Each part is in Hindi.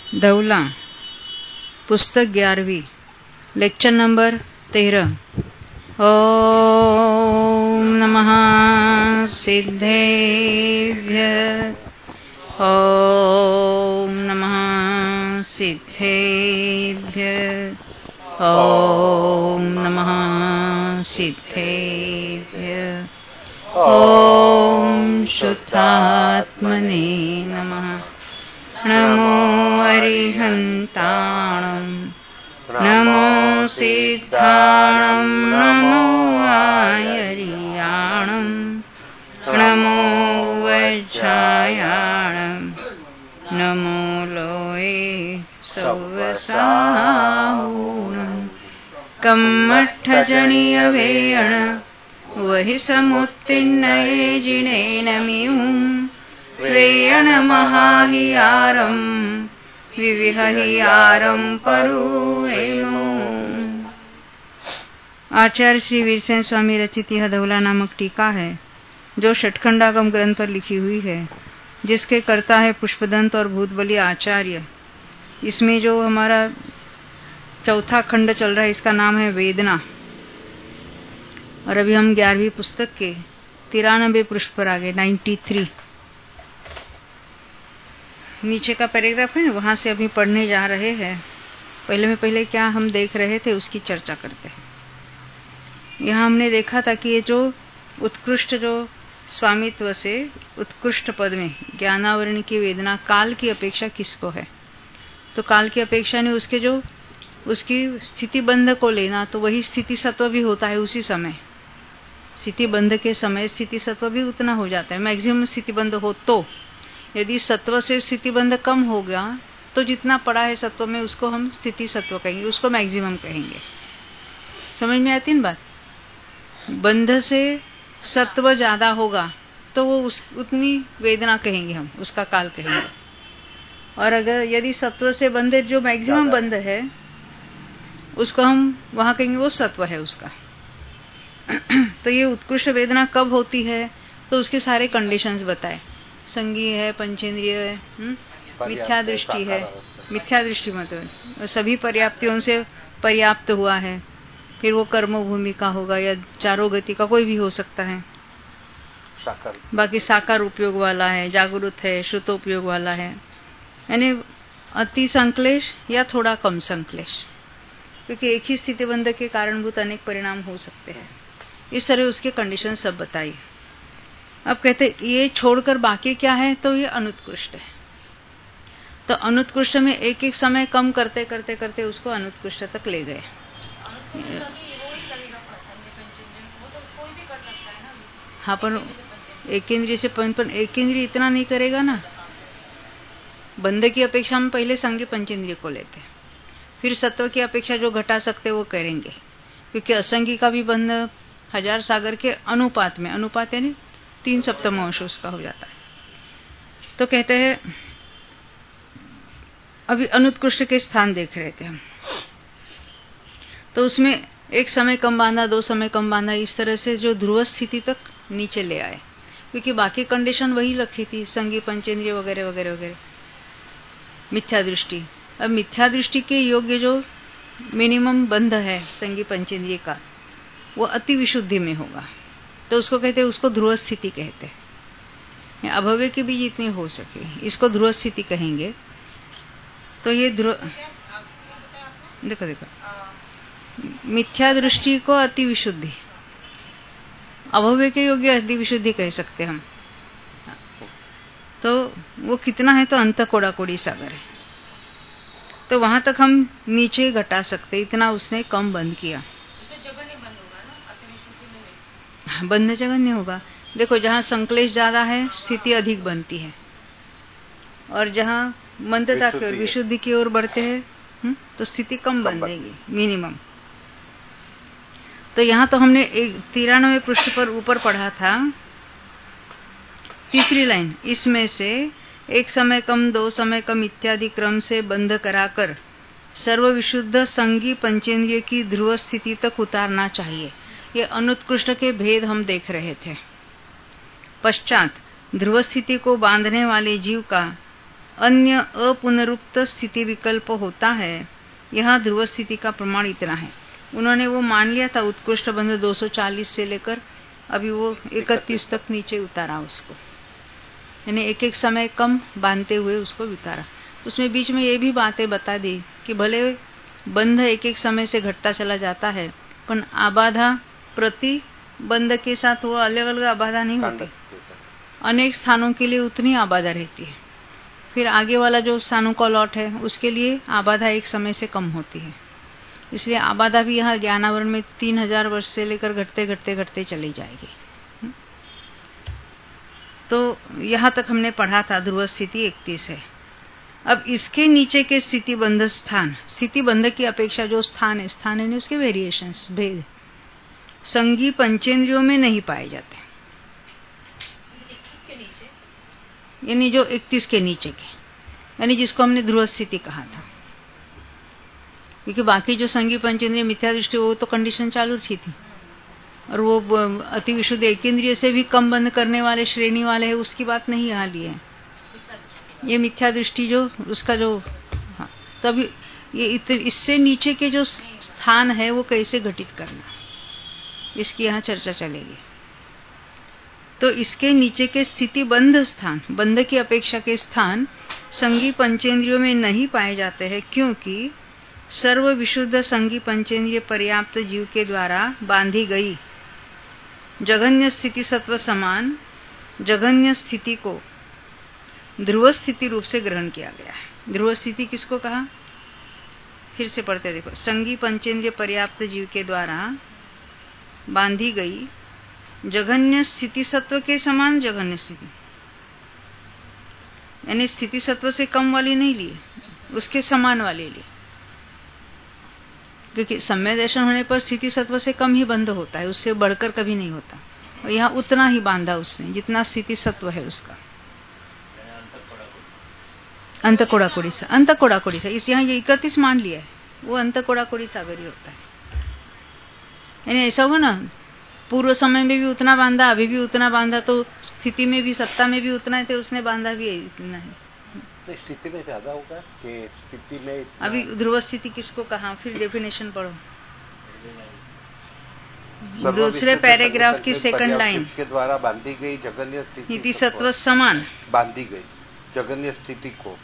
धौला, पुस्तक 11वीं, लेक्चर नंबर 13। ओम नमः सिद्धेभ्यः। ओम नमः सिद्धेभ्यः। ओम नमः सिद्धेभ्यः। ओम शुद्धात्मने नमः। नमो अरिहन्ताणं, नमो सिद्धाणं, नमो आयर्याणं, नमो वज्रायाणं, नमो लोये सौवसाहूणं। कम्मठजनियवेयण वहि समुत्तीर्णये जिनेन मिहुं। वेयण महाहियारं विविहहियारं परुवेणु। आचार्य श्री वीरसेन स्वामी रचित यह धौला नामक टीका है, जो षटखंडागम ग्रंथ पर लिखी हुई है, जिसके कर्ता है पुष्पदंत और भूतबली आचार्य। इसमें जो हमारा चौथा खंड चल रहा है, इसका नाम है वेदना। और अभी हम 11वीं पुस्तक के 93 पृष्ठ पर आ गए, 93। नीचे का पैराग्राफ है, वहां से अभी पढ़ने जा रहे हैं। पहले क्या हम देख रहे थे उसकी चर्चा करते हैं। यहाँ हमने देखा था कि ये जो उत्कृष्ट जो स्वामित्व से उत्कृष्ट पद में ज्ञानावरण की वेदना काल की अपेक्षा किसको है, तो काल की अपेक्षा ने उसकी स्थिति बंध को लेना, तो वही स्थिति सत्व भी होता है उसी समय। स्थिति बंध के समय स्थिति सत्व भी उतना हो जाता है, मैक्सिमम स्थिति बंध हो। तो यदि सत्व से स्थिति बंध कम हो गया तो जितना पड़ा है सत्व में उसको हम स्थिति सत्व कहेंगे, उसको मैक्सिमम कहेंगे। समझ में आती है बात? बंध से सत्व ज्यादा होगा तो वो उतनी वेदना कहेंगे, हम उसका काल कहेंगे। और अगर यदि सत्व से बंध जो मैक्सिमम बंध है उसको हम वहां कहेंगे वो सत्व है उसका। तो ये उत्कृष्ट वेदना कब होती है, तो उसके सारे कंडीशंस बताए। संगी है, पंचेंद्रिय है, मिथ्या दृष्टि है, मिथ्या दृष्टि मतलब सभी पर्याप्तियों से पर्याप्त हुआ है, फिर वो कर्म भूमि का होगा या चारों गति का कोई भी हो सकता है। बाकी साकार उपयोग वाला है, जागरूक है, श्रुत उपयोग वाला है, यानी अति संक्लेश या थोड़ा कम संक्लेश, क्योंकि एक ही स्थिति बंध के कारणभूत अनेक परिणाम हो सकते हैं। इस तरह उसके कंडीशन सब बताइए। अब कहते ये छोड़कर बाकी क्या है, तो ये अनुत्कृष्ट है। तो अनुत्कृष्ट में एक एक समय कम करते करते करते उसको अनुत्कृष्ट तक ले गए। हाँ, पर एक इंद्रिय से एक इंद्रिय इतना नहीं करेगा ना। बंध की अपेक्षा हम पहले संगी पंचेंद्रिय को लेते हैं, फिर सत्व की अपेक्षा जो घटा सकते वो करेंगे, क्योंकि असंगी का भी बंध 1000 सागर के अनुपात में, अनुपात यानी 3 सप्तमांश उसका हो जाता है। तो कहते हैं अभी अनुत्कृष्ट के स्थान देख रहे थे हम, तो उसमें एक समय कम बांधा, 2 समय कम बांधा, इस तरह से जो ध्रुव स्थिति तक नीचे ले आए, क्योंकि बाकी कंडीशन वही रखी थी, संगी पंचेंद्रिय वगैरह वगैरह वगैरह। मिथ्या दृष्टि, अब मिथ्या दृष्टि के योग्य जो मिनिमम बंध है संगी पंचेंद्रिय का, वो अति विशुद्धि में होगा, तो उसको कहते हैं, उसको ध्रुव स्थिति कहते हैं। अभव्य की भी जितनी हो सके इसको ध्रुव स्थिति कहेंगे। तो ये देखो मिथ्या दृष्टि को अति विशुद्धि, अभव्य के योग्य अति विशुद्धि कह सकते हम। तो वो कितना है, तो अंत कोड़ा कोड़ी सागर है, तो वहां तक हम नीचे घटा सकते, इतना उसने कम बंद किया। बंध जगन्य होगा। देखो जहां संक्लेश ज्यादा है स्थिति अधिक बनती है, और जहां मंदता की ओर विशुद्धि की ओर बढ़ते हैं तो स्थिति कम बनेगी मिनिमम। तो यहाँ तो हमने 93 पृष्ठ पर ऊपर पढ़ा था, तीसरी लाइन, इसमें से एक समय कम, 2 समय कम इत्यादि क्रम से बंध कराकर सर्वविशुद्ध संगी पंचेंद्रिय की ध्रुव स्थिति तक उतारना चाहिए। ये अनुत्कृष्ट के भेद हम देख रहे थे। पश्चात ध्रुव स्थिति को बांधने वाले जीव का अन्य अपुनरुक्त स्थिति विकल्प होता है। यहाँ ध्रुव स्थिति का प्रमाण इतना है। उन्होंने वो मान लिया था उत्कृष्ट बंध 240 से लेकर अभी वो 31 तक नीचे उतारा उसको, यानी एक एक समय कम बांधते हुए उसको उतारा। उसमें बीच में ये भी बातें बता दी कि भले बंध एक एक समय से घटता चला जाता है, पर आबाधा प्रति बंध के साथ वो अलग अलग आबाधा नहीं होती, अनेक स्थानों के लिए उतनी आबाधा रहती है। फिर आगे वाला जो स्थानों का लॉट है उसके लिए आबाधा एक समय से कम होती है। इसलिए आबाधा भी यहाँ ज्ञानावरण में 3000 वर्ष से लेकर घटते घटते घटते चली जाएगी। तो यहाँ तक हमने पढ़ा था ध्रुव स्थिति 31 है। अब इसके नीचे के स्थिति बंध स्थान, स्थिति बंध की अपेक्षा जो स्थान है, स्थान है उसके वेरिएशंस, भेद संगी पंचेंद्रियों में नहीं पाए जाते, यानी जो 31 के नीचे के, यानी जिसको हमने ध्रुव स्थिति कहा था। क्योंकि बाकी जो संगी पंचेंद्रिय मिथ्या दृष्टि वो तो कंडीशन चालू थी, और वो अति विशुद्ध एकेंद्रिय से भी कम बंद करने वाले श्रेणी वाले है, उसकी बात नहीं यहाँ ली है। ये मिथ्या दृष्टि जो उसका जो हाँ, तो अभी ये इससे नीचे के जो स्थान है वो कैसे घटित करना, इसकी यहाँ चर्चा चलेगी। तो इसके नीचे के स्थिति बंध स्थान, बंध की अपेक्षा के स्थान संगी पंचेंद्रियों में नहीं पाए जाते हैं, क्योंकि सर्व विशुद्ध संगी पंचेंद्रिय पर्याप्त जीव के द्वारा बांधी गई जघन्य स्थिति सत्व समान जघन्य स्थिति को ध्रुव स्थिति रूप से ग्रहण किया गया है। ध्रुव स्थिति किसको कहा, फिर से पढ़ते देखो, संगी पंचेंद्रिय पर्याप्त जीव के द्वारा बांधी गई जघन्य स्थिति सत्व के समान जघन्य स्थिति, यानी स्थिति सत्व से कम वाली नहीं ली, उसके समान वाली ली। क्योंकि सम्य दर्शन होने पर स्थिति सत्व से कम ही बंध होता है, उससे बढ़कर कभी नहीं होता। और यहाँ उतना ही बांधा उसने जितना स्थिति सत्व है उसका। अंत कोड़ाकोड़ी सा इस यहाँ ये 31 मान लिया है, वो अंत कोड़ाकोड़ी सागर ही होता है। यानी ऐसा हुआ ना, पूर्व समय में भी उतना बांधा, अभी भी उतना बांधा, तो स्थिति में भी सत्ता में भी उतना है, तो उसने बांधा भी इतना है। स्थिति में ज्यादा होगा कि स्थिति में अभी ध्रुव स्थिति किसको कहा, फिर डेफिनेशन पढ़ो, दूसरे पैराग्राफ की सेकंड लाइन के द्वारा बांधी गई जघन्य स्थिति सत्व समान बांधी गई जघन्य स्थिति को।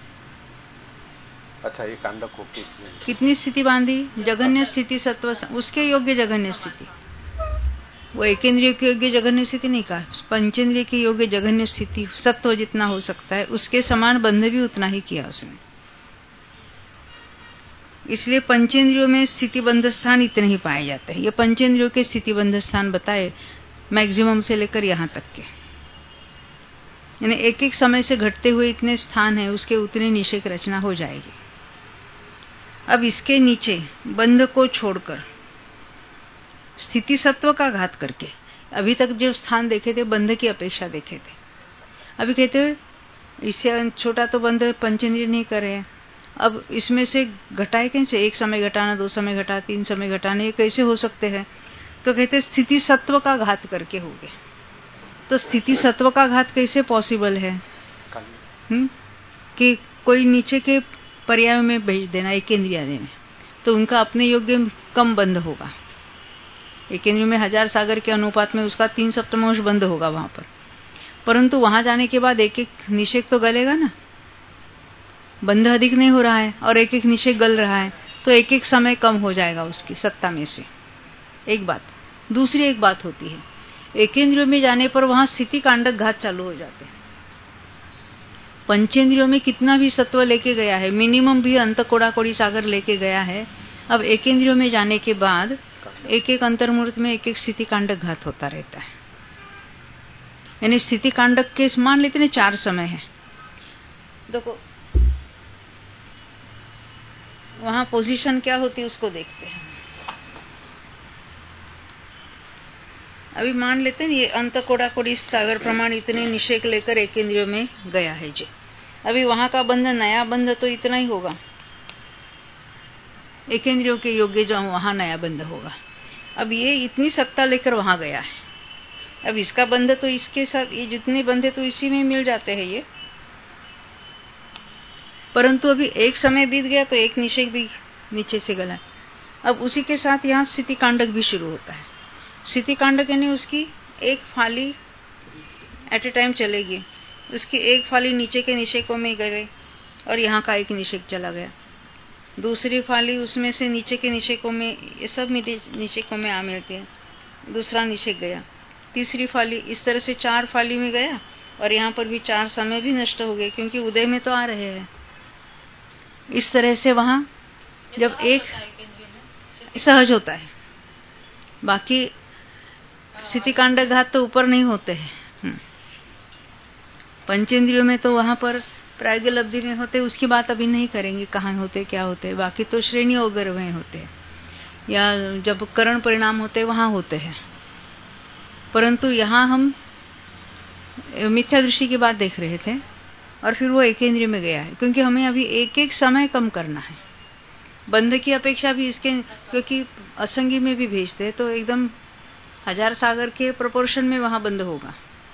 अच्छा, ये कांडक को कितनी स्थिति बांधी, जघन्य स्थिति सत्व उसके योग्य जघन्य स्थिति, वो एकेंद्रिय के योग्य जघन्य स्थिति नहीं कहा, पंचेंद्रिय के योग्य जघन्य स्थिति सत्व जितना हो सकता है उसके समान बंध भी उतना ही किया उसने। इसलिए पंचेंद्रियों में स्थिति बंध स्थान इतने ही पाए जाते हैं। ये पंचेंद्रियों के स्थिति बंध स्थान बताए मैक्सिमम से लेकर यहाँ तक के, यानी एक एक समय से घटते हुए इतने स्थान है, उसके उतने निषेक रचना हो जाएगी। अब इसके नीचे बंध को छोड़कर स्थिति सत्व का घात करके, अभी तक जो स्थान देखे थे बंध की अपेक्षा देखे थे, अभी कहते इससे छोटा तो बंध पंचेंद्रिय नहीं करे हैं, अब इसमें से घटाए कैसे, एक समय घटाना, 2 समय घटा, 3 समय घटाने, ये कैसे हो सकते हैं, तो कहते स्थिति सत्व का घात करके हो गए। तो स्थिति सत्व का घात कैसे पॉसिबल है कि कोई नीचे के पर्याय में भेज देना एकेंद्रिय में, तो उनका अपने योग्य कम बंध होगा। एकेंद्रिय में 1000 सागर के अनुपात में उसका 3 सप्तमांश बंध होगा वहां पर, परंतु वहां जाने के बाद एक एक निषेक तो गलेगा ना, बंध अधिक नहीं हो रहा है और एक एक निषेक गल रहा है, तो एक एक समय कम हो जाएगा उसकी सत्ता में से। एक बात, दूसरी एक बात होती है, एकेंद्रियों में जाने पर वहां स्थिति कांडक घात चालू हो जाते हैं। पंचेंद्रियों में कितना भी सत्व लेके गया है, मिनिमम भी अंत कोड़ाकोड़ी सागर लेके गया है, अब एकेंद्रियों में जाने के बाद एक एक अंतर्मुहूर्त में एक एक स्थिति कांडक घात होता रहता है। यानी स्थिति कांडक के मान लेते हैं 4 समय है, देखो वहां पोजीशन क्या होती है उसको देखते हैं। अभी मान लेते हैं ये अंत कोड़ाकोड़ी सागर प्रमाण इतने निषेक लेकर एकेंद्रियों में गया है जी, अभी वहां का बंध नया बंध तो इतना ही होगा, एकेंद्रियों के योग्य जो वहां नया बंध होगा। अब ये इतनी सत्ता लेकर वहां गया है, अब इसका बंध तो इसके साथ, ये जितने बंधे तो इसी में मिल जाते हैं ये, परंतु अभी एक समय बीत गया तो एक निषेक भी नीचे से गला। अब उसी के साथ यहाँ स्थिति कांडक भी शुरू होता है। स्थिति कांडक यानी उसकी एक फाली एट ए टाइम चलेगी, उसकी एक फाली नीचे के निषेकों में गए और यहाँ का एक निषेक चला गया, दूसरी फाली उसमें से नीचे के निषेकों में, ये सब निषेकों में आ मिलती है, दूसरा निषेक गया, तीसरी फाली, इस तरह से 4 फाली में गया। और यहाँ पर भी 4 समय भी नष्ट हो गए क्योंकि उदय में तो आ रहे हैं। इस तरह से वहां जब एक सहज होता है, बाकी स्थिति कांडक घात तो ऊपर नहीं होते हैं। पंचेंद्रियों में तो वहां पर प्रायगल अवधि में होते, उसकी बात अभी नहीं करेंगे कहाँ होते क्या होते। बाकी तो श्रेणी वगैरह में होते हैं या जब करण परिणाम होते वहां होते हैं। परंतु यहाँ हम मिथ्या दृष्टि की बात देख रहे थे और फिर वो एकेंद्रिय में गया है क्योंकि हमें अभी एक एक समय कम करना है। बंध की अपेक्षा भी इसके, क्योंकि असंगी में भी भेजते तो एकदम 1000 सागर के प्रोपोर्शन में वहां बंध होगा,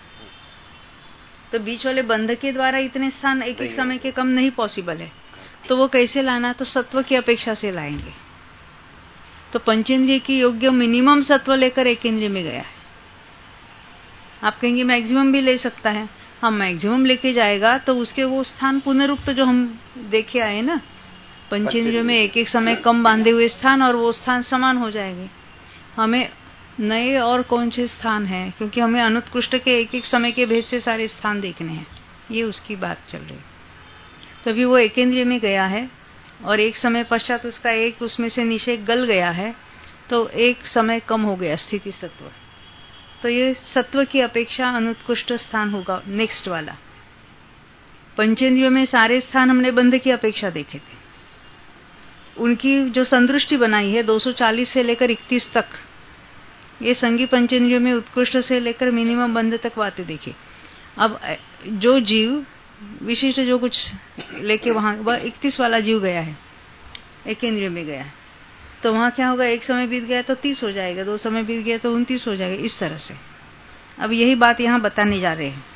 तो बीच वाले बंध के द्वारा इतने स्थान एक एक समय के कम नहीं पॉसिबल है। तो वो कैसे लाना, तो सत्व की अपेक्षा से लाएंगे। तो पंचेंद्रिय की योग्य मिनिमम सत्व लेकर एकेंद्रिय में गया है। आप कहेंगे मैक्सिमम भी ले सकता है, हम मैक्सिमम लेके जाएगा तो उसके वो स्थान पुनरुक्त जो हम देखे आए ना, पंचेंद्रियों में एक एक समय कम बांधे हुए स्थान और वो स्थान समान हो जाएंगे। हमें नए और कौन से स्थान हैं, क्योंकि हमें अनुत्कृष्ट के एक एक समय के भेद से सारे स्थान देखने हैं, ये उसकी बात चल रही। तभी वो एकेंद्रिय में गया है और एक समय पश्चात उसका एक उसमें से निषेक गल गया है तो एक समय कम हो गया स्थिति सत्व। तो ये सत्व की अपेक्षा अनुत्कृष्ट स्थान होगा नेक्स्ट वाला। पंचेंद्रियों में सारे स्थान हमने बंध की अपेक्षा देखे थे, उनकी जो संदृष्टि बनाई है 240 से लेकर 31 तक, ये संगी पंचेंद्रियों में उत्कृष्ट से लेकर मिनिमम बंध तक बातें देखी। अब जो जीव विशिष्ट जो कुछ लेके वहां, वह 31 वाला जीव गया है, एकेंद्रिय में गया है, तो वहां क्या होगा, एक समय बीत गया तो 30 हो जाएगा, 2 समय बीत गया तो 29 हो जाएगा, इस तरह से। अब यही बात यहाँ बताने जा रहे हैं।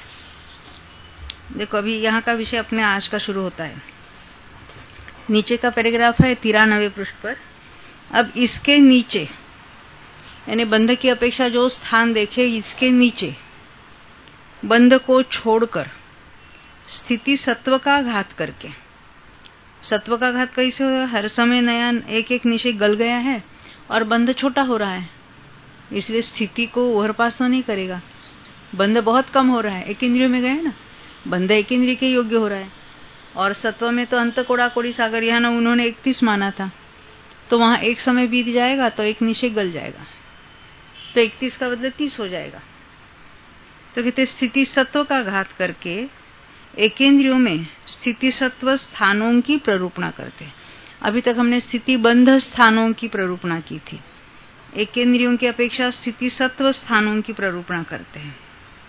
देखो अभी यहाँ का विषय अपने आज का शुरू होता है। नीचे का पैराग्राफ है 93 पृष्ठ पर। अब इसके नीचे यानी बंध की अपेक्षा जो स्थान देखे, इसके नीचे बंध को छोड़कर स्थिति सत्व का घात करके, सत्व का घात कैसे हो, हर समय नया एक एक निषेक गल गया है और बंध छोटा हो रहा है, इसलिए स्थिति को ओवरपास तो नहीं करेगा, बंध बहुत कम हो रहा है। एक इंद्रियों में गए ना, बंध एक इंद्रिय के योग्य हो रहा है। और सत्व में तो अंत कोड़ा कोड़ी सागर, यहाँ ना उन्होंने 31 माना था, तो वहां एक समय बीत जाएगा तो एक निषेक गल जाएगा, तो 31 का बदले 30 हो जाएगा। तो कहते स्थिति सत्व का घात करके एकेंद्रियों में स्थिति सत्व स्थानों की प्ररूपणा करते हैं। अभी तक हमने स्थिति बंध स्थानों की प्ररूपणा की थी, एकेंद्रियों की अपेक्षा स्थिति सत्व स्थानों की प्ररूपणा करते हैं।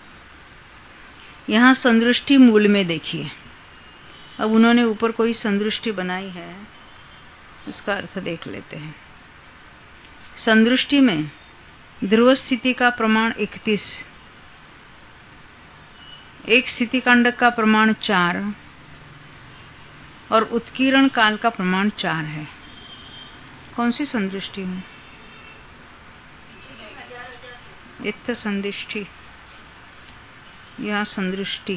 यहां संदृष्टि मूल में देखिए। अब उन्होंने ऊपर कोई संदृष्टि बनाई है, उसका अर्थ देख लेते हैं। संदृष्टि में ध्रुव स्थिति का प्रमाण 31, एक स्थिति कांडक का प्रमाण 4 और उत्कीर्ण काल का प्रमाण 4 है। कौन सी संदृष्टि में? इत्थ संदृष्टि, यह संदृष्टि।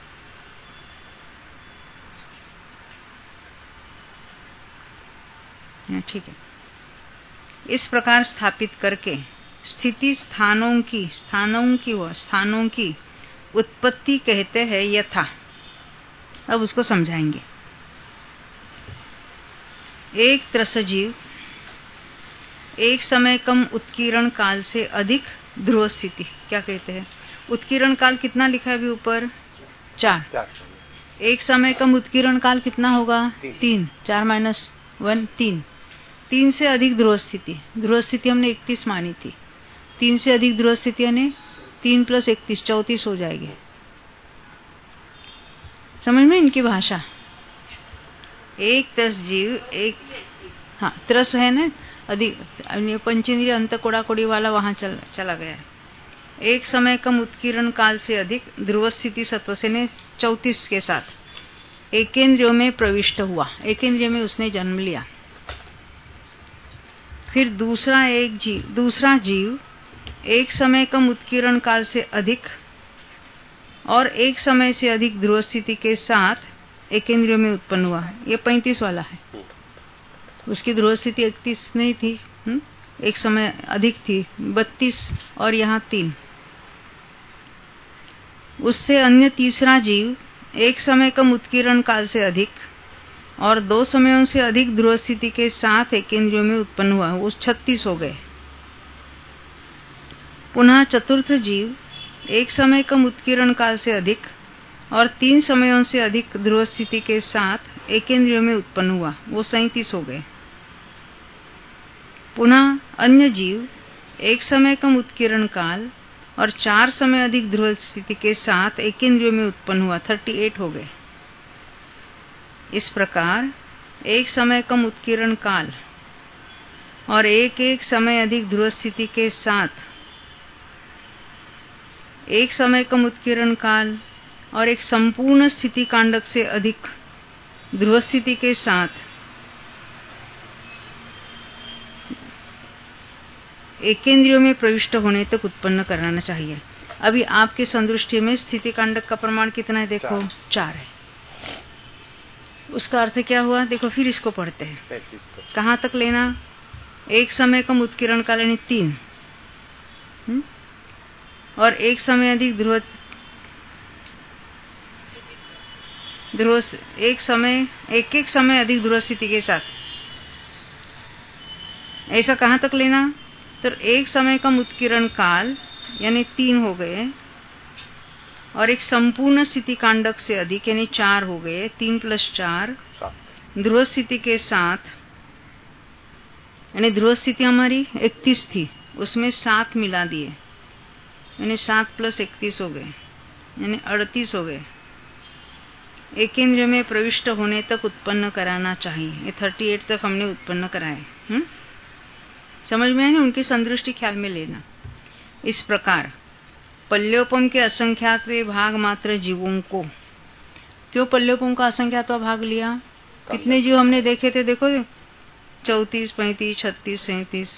ठीक है। इस प्रकार स्थापित करके स्थिति स्थानों की उत्पत्ति कहते हैं यथा। अब उसको समझाएंगे। एक त्रसजीव एक समय कम उत्कीर्ण काल से अधिक ध्रुव स्थिति, क्या कहते हैं? उत्कीर्ण काल कितना लिखा है अभी ऊपर? 4। एक समय कम उत्कीर्ण काल कितना होगा? 3। 4 - 1 3। 3 से अधिक ध्रुव स्थिति, ध्रुव स्थिति हमने 31 मानी थी, 3 से अधिक ध्रुव स्थिति यानी 3 + 31 34 हो जाएगी। समझ में इनकी भाषा? एक त्रस जीव, एक हाँ त्रस है ना, अधिक पंचेंद्रिय अंत कोड़ा कोड़ी वाला वहां चला गया है। एक समय कम उत्कीर्ण काल से अधिक ध्रुव स्थिति सत्व से ने 34 के साथ एकेंद्रियों में प्रविष्ट हुआ, एकेंद्रिय में उसने जन्म लिया। फिर दूसरा जीव एक समय कम उत्कीर्ण काल से अधिक और एक समय से अधिक ध्रुव स्थिति के साथ एकेंद्रियों में उत्पन्न हुआ। ये 35 वाला है। उसकी ध्रुव स्थिति 31 नहीं थी, एक समय अधिक थी 32 और यहाँ 3। उससे अन्य तीसरा जीव एक समय कम उत्कीर्ण काल से अधिक और 2 समयों से अधिक ध्रुव स्थिति के साथ एकेंद्रियों में उत्पन्न हुआ, वो 36 हो गए। पुनः चतुर्थ जीव एक समय कम उत्कीर्ण काल से अधिक और 3 समयों से अधिक ध्रुव स्थिति के साथ एकेंद्रियों में उत्पन्न हुआ, वो 37 हो गए। पुनः अन्य जीव एक समय कम उत्कीर्ण काल और 4 समय अधिक ध्रुव स्थिति के साथ एकेंद्रियों में उत्पन्न हुआ, 38 हो गए। इस प्रकार एक समय कम उत्कीर्ण काल और एक समय अधिक ध्रुव स्थिति के साथ, एक समय कम उत्कीर्ण काल और एक संपूर्ण स्थिति कांडक से अधिक ध्रुव स्थिति के साथ एकेंद्रियों में प्रविष्ट होने तक उत्पन्न कराना चाहिए। अभी आपके संदृष्टि में स्थिति कांडक का प्रमाण कितना है? देखो 4 है। उसका अर्थ क्या हुआ? देखो फिर इसको पढ़ते हैं। कहाँ तक लेना? एक समय कम उत्कीर्ण काल यानी 3 और एक समय अधिक ध्रुव एक समय अधिक ध्रुव स्थिति के साथ, ऐसा कहाँ तक लेना? तो एक समय कम उत्कीर्ण काल यानी 3 हो गए और एक संपूर्ण स्थिति कांडक से अधिक यानी 4 हो गए। 3 + 4 ध्रुव स्थिति के साथ, यानी ध्रुव स्थिति हमारी 31 थी, उसमें 7 मिला दिए यानी 7 + 31 हो गए यानी 38 हो गए। एकेंद्रिय में प्रविष्ट होने तक उत्पन्न कराना चाहिए। ये 38 तक हमने उत्पन्न कराए। समझ में है ना? उनकी संदृष्टि ख्याल में लेना। इस प्रकार पल्योपम के असंख्यात्व भाग मात्र जीवों को, क्यों पल्योपम का असंख्यात्व भाग लिया? कितने जीव हमने देखे थे? देखो 34, 35, 36, 37,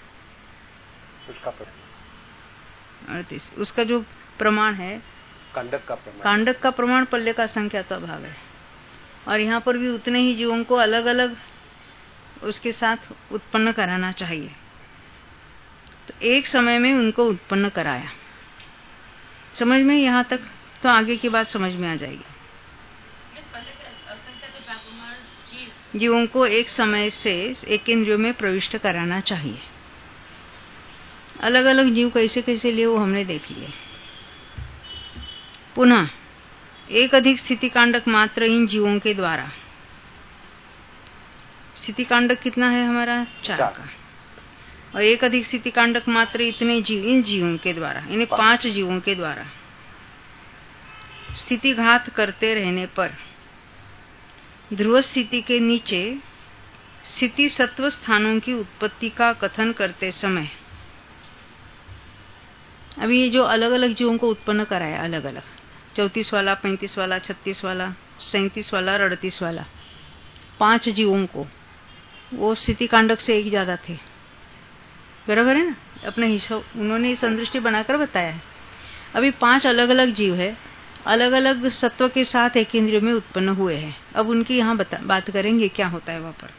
38। उसका जो प्रमाण है कांडक का प्रमाण पल्य का असंख्यात्व भाग है। और यहाँ पर भी उतने ही जीवों को अलग अलग उसके साथ उत्पन्न कराना चाहिए। तो एक समय में उनको उत्पन्न कराया। समझ में यहाँ तक? तो आगे की बात समझ में आ जाएगी। जीवों को एक समय से एकेंद्रियों में प्रविष्ट कराना चाहिए। अलग अलग जीव कैसे कैसे लिए वो हमने देख लिए। पुनः एक अधिक स्थिति कांडक मात्र इन जीवों के द्वारा, स्थिति कांडक कितना है हमारा? 4 का। और एक अधिक स्थिति कांडक मात्र इतने जीव, इन जीवों के द्वारा यानी 5 जीवों के द्वारा स्थिति घात करते रहने पर ध्रुव स्थिति के नीचे स्थिति सत्व स्थानों की उत्पत्ति का कथन करते समय, अभी ये जो अलग अलग जीवों को उत्पन्न कराया, अलग अलग 34 वाला, 35 वाला, 36 वाला, 37 वाला और 38 वाला, 5 जीवों को, वो स्थिति कांडक से एक ज्यादा थे। बराबर है ना? अपने हिसाब उन्होंने संदृष्टि बनाकर बताया है। अभी 5 अलग अलग जीव है, अलग अलग सत्व के साथ एक इंद्रिय में उत्पन्न हुए हैं। अब उनकी यहाँ बात करेंगे क्या होता है वहां पर।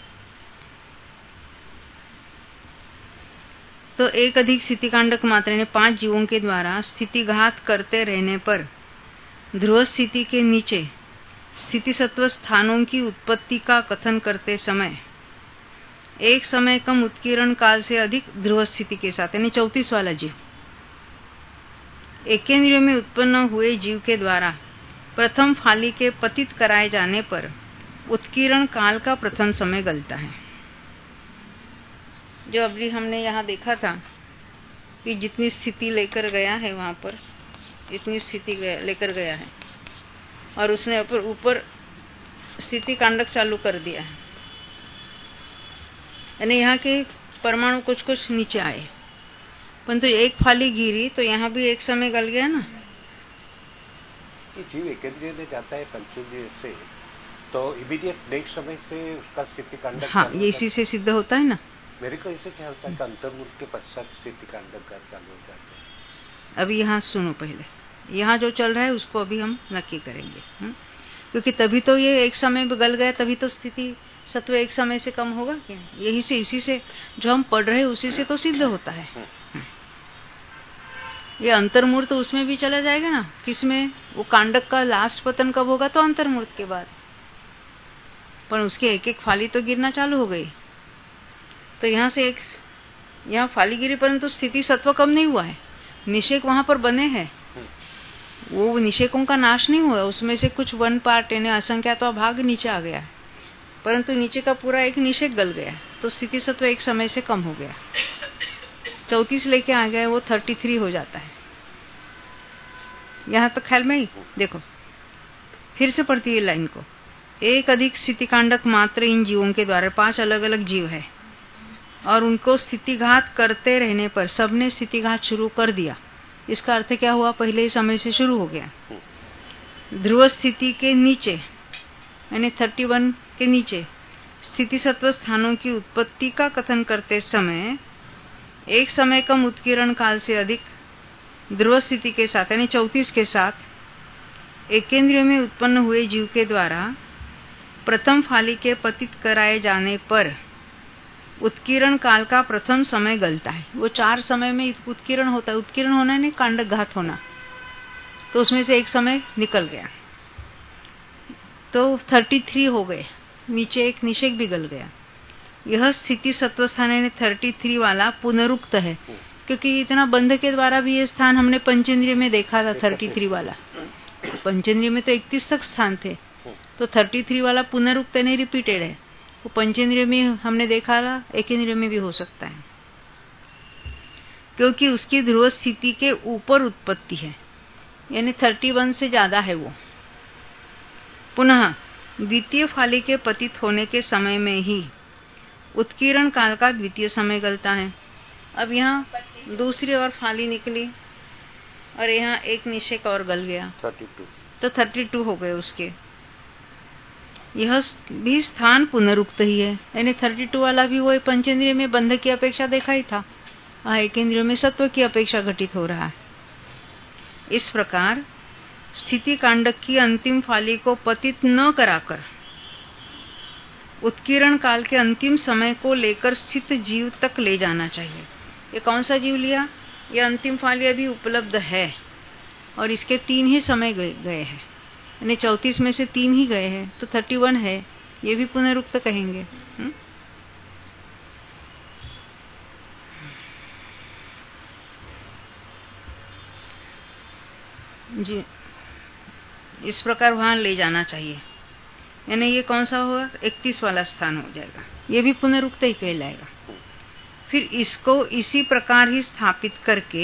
तो एक अधिक स्थिति कांडक मात्र ने 5 जीवों के द्वारा स्थिति घात करते रहने पर ध्रुव स्थिति के नीचे स्थिति सत्व स्थानों की उत्पत्ति का कथन करते समय एक समय कम उत्कीर्ण काल से अधिक ध्रुव स्थिति के साथ यानी 34 वाला जीव, एकेंद्रियों में उत्पन्न हुए जीव के द्वारा प्रथम फाली के पतित कराए जाने पर उत्कीर्ण काल का प्रथम समय गलता है। जो अभी हमने यहाँ देखा था कि जितनी स्थिति लेकर गया है वहां पर, इतनी स्थिति लेकर गया है और उसने ऊपर स्थिति कांडक चालू कर दिया है, यानी यहाँ के परमाणु कुछ कुछ नीचे आए, परंतु एक फाली गिरी तो यहाँ भी एक समय गल गया ना। कि जीव एकेंद्रिय में जाता है पंचेंद्रिय से, तो इमीडिएट नेक्स्ट समय से उसका स्थिति कांडक। हाँ, ये इसी से सिद्ध होता है ना। मेरे को इसे क्या होता है कि अंतर्मुख के पश्चात स्थिति कांडक चालू हो जाते हैं। अभी यहाँ सुनो, पहले यहाँ जो चल रहा है उसको अभी हम नक्की करेंगे। क्योंकि तभी तो ये एक समय में गल गया, तभी तो स्थिति सत्व एक समय से कम होगा क्या? यही से, इसी से जो हम पढ़ रहे हैं उसी से तो सिद्ध होता है। ये अंतर्मूर्त उसमें भी चला जाएगा ना। किसमें? वो कांडक का लास्ट पतन कब होगा? तो अंतर्मूर्त के बाद। पर उसके एक एक फाली तो गिरना चालू हो गई। तो यहाँ से यहाँ फाली गिरी, परंतु स्थिति सत्व कम नहीं हुआ है। निषेक वहां पर बने हैं, वो निषेकों का नाश नहीं हुआ। उसमें से कुछ वन पार्ट यानी असंख्यात्वा भाग नीचे आ गया है, परंतु नीचे का पूरा एक निषेक गल गया। तो स्थिति सत्व एक समय से कम हो गया। 34 लेके आ गए, वो 33 हो जाता है। यहां तक ख्याल में ही देखो, फिर से पढ़ती है लाइन को। एक अधिक स्थितिकांडक मात्र इन जीवों के द्वारा, 5 अलग अलग जीव है और उनको स्थितिघात करते रहने पर सबने स्थितिघात शुरू कर दिया। इसका अर्थ क्या हुआ? पहले ही समय से शुरू हो गया। ध्रुव स्थिति के नीचे यानी 31 के नीचे स्थिति सत्व स्थानों की उत्पत्ति का कथन करते समय एक समय कम उत्कीर्ण काल से अधिक ध्रुव स्थिति के साथ यानी 34 के साथ एकेंद्रियों में उत्पन्न हुए जीव के द्वारा प्रथम फाली के पतित कराए जाने पर उत्कीर्ण काल का प्रथम समय गलता है। वो 4 समय में उत्कीर्ण होता है। उत्कीर्ण होना नहीं, कांडक घात होना। तो उसमें से एक समय निकल गया, तो 33 हो गए। नीचे एक निषेक भी गल गया। यह स्थिति सत्व स्थान यानी 33 वाला पुनरुक्त है, क्योंकि इतना बंध के द्वारा भी ये स्थान हमने पंचेंद्रिय में देखा था। 33 वाला पंचेंद्रिय में तो 31 तक स्थान थे, तो 33 वाला पुनरुक्त नहीं, रिपीटेड है। वो पंचेंद्रिय में हमने देखा था, एकेंद्रिय में भी हो सकता है, क्योंकि उसकी ध्रुव स्थिति के ऊपर उत्पत्ति है, यानी 31 से ज्यादा है वो। पुनः द्वितीय फाली के पतित होने के समय में ही उत्कीर्ण काल का द्वितीय समय गलता है। अब यहाँ दूसरी और फाली निकली और यहाँ एक निषेक और गल गया, 32। तो 32 हो गए उसके। यह भी स्थान पुनरुक्त ही है, यानी 32 वाला भी वो पंचेंद्रिय में बंध की अपेक्षा देखा ही था, एकेंद्रिय में सत्व की अपेक्षा घटित हो रहा है। इस प्रकार स्थिति कांडक की अंतिम फाली को पतित न कराकर उत्कीर्ण काल के अंतिम समय को लेकर स्थित जीव तक ले जाना चाहिए। ये कौन सा जीव लिया? ये अंतिम फाली अभी उपलब्ध है और इसके 3 ही समय गए हैं, यानी 34 में से 3 ही गए हैं, तो 31 है। ये भी पुनरुक्त कहेंगे। जी, इस प्रकार वहां ले जाना चाहिए। यानी ये कौन सा हुआ? 31 वाला स्थान हो जाएगा। ये भी पुनरुक्त ही कहलाएगा। फिर इसको इसी प्रकार ही स्थापित करके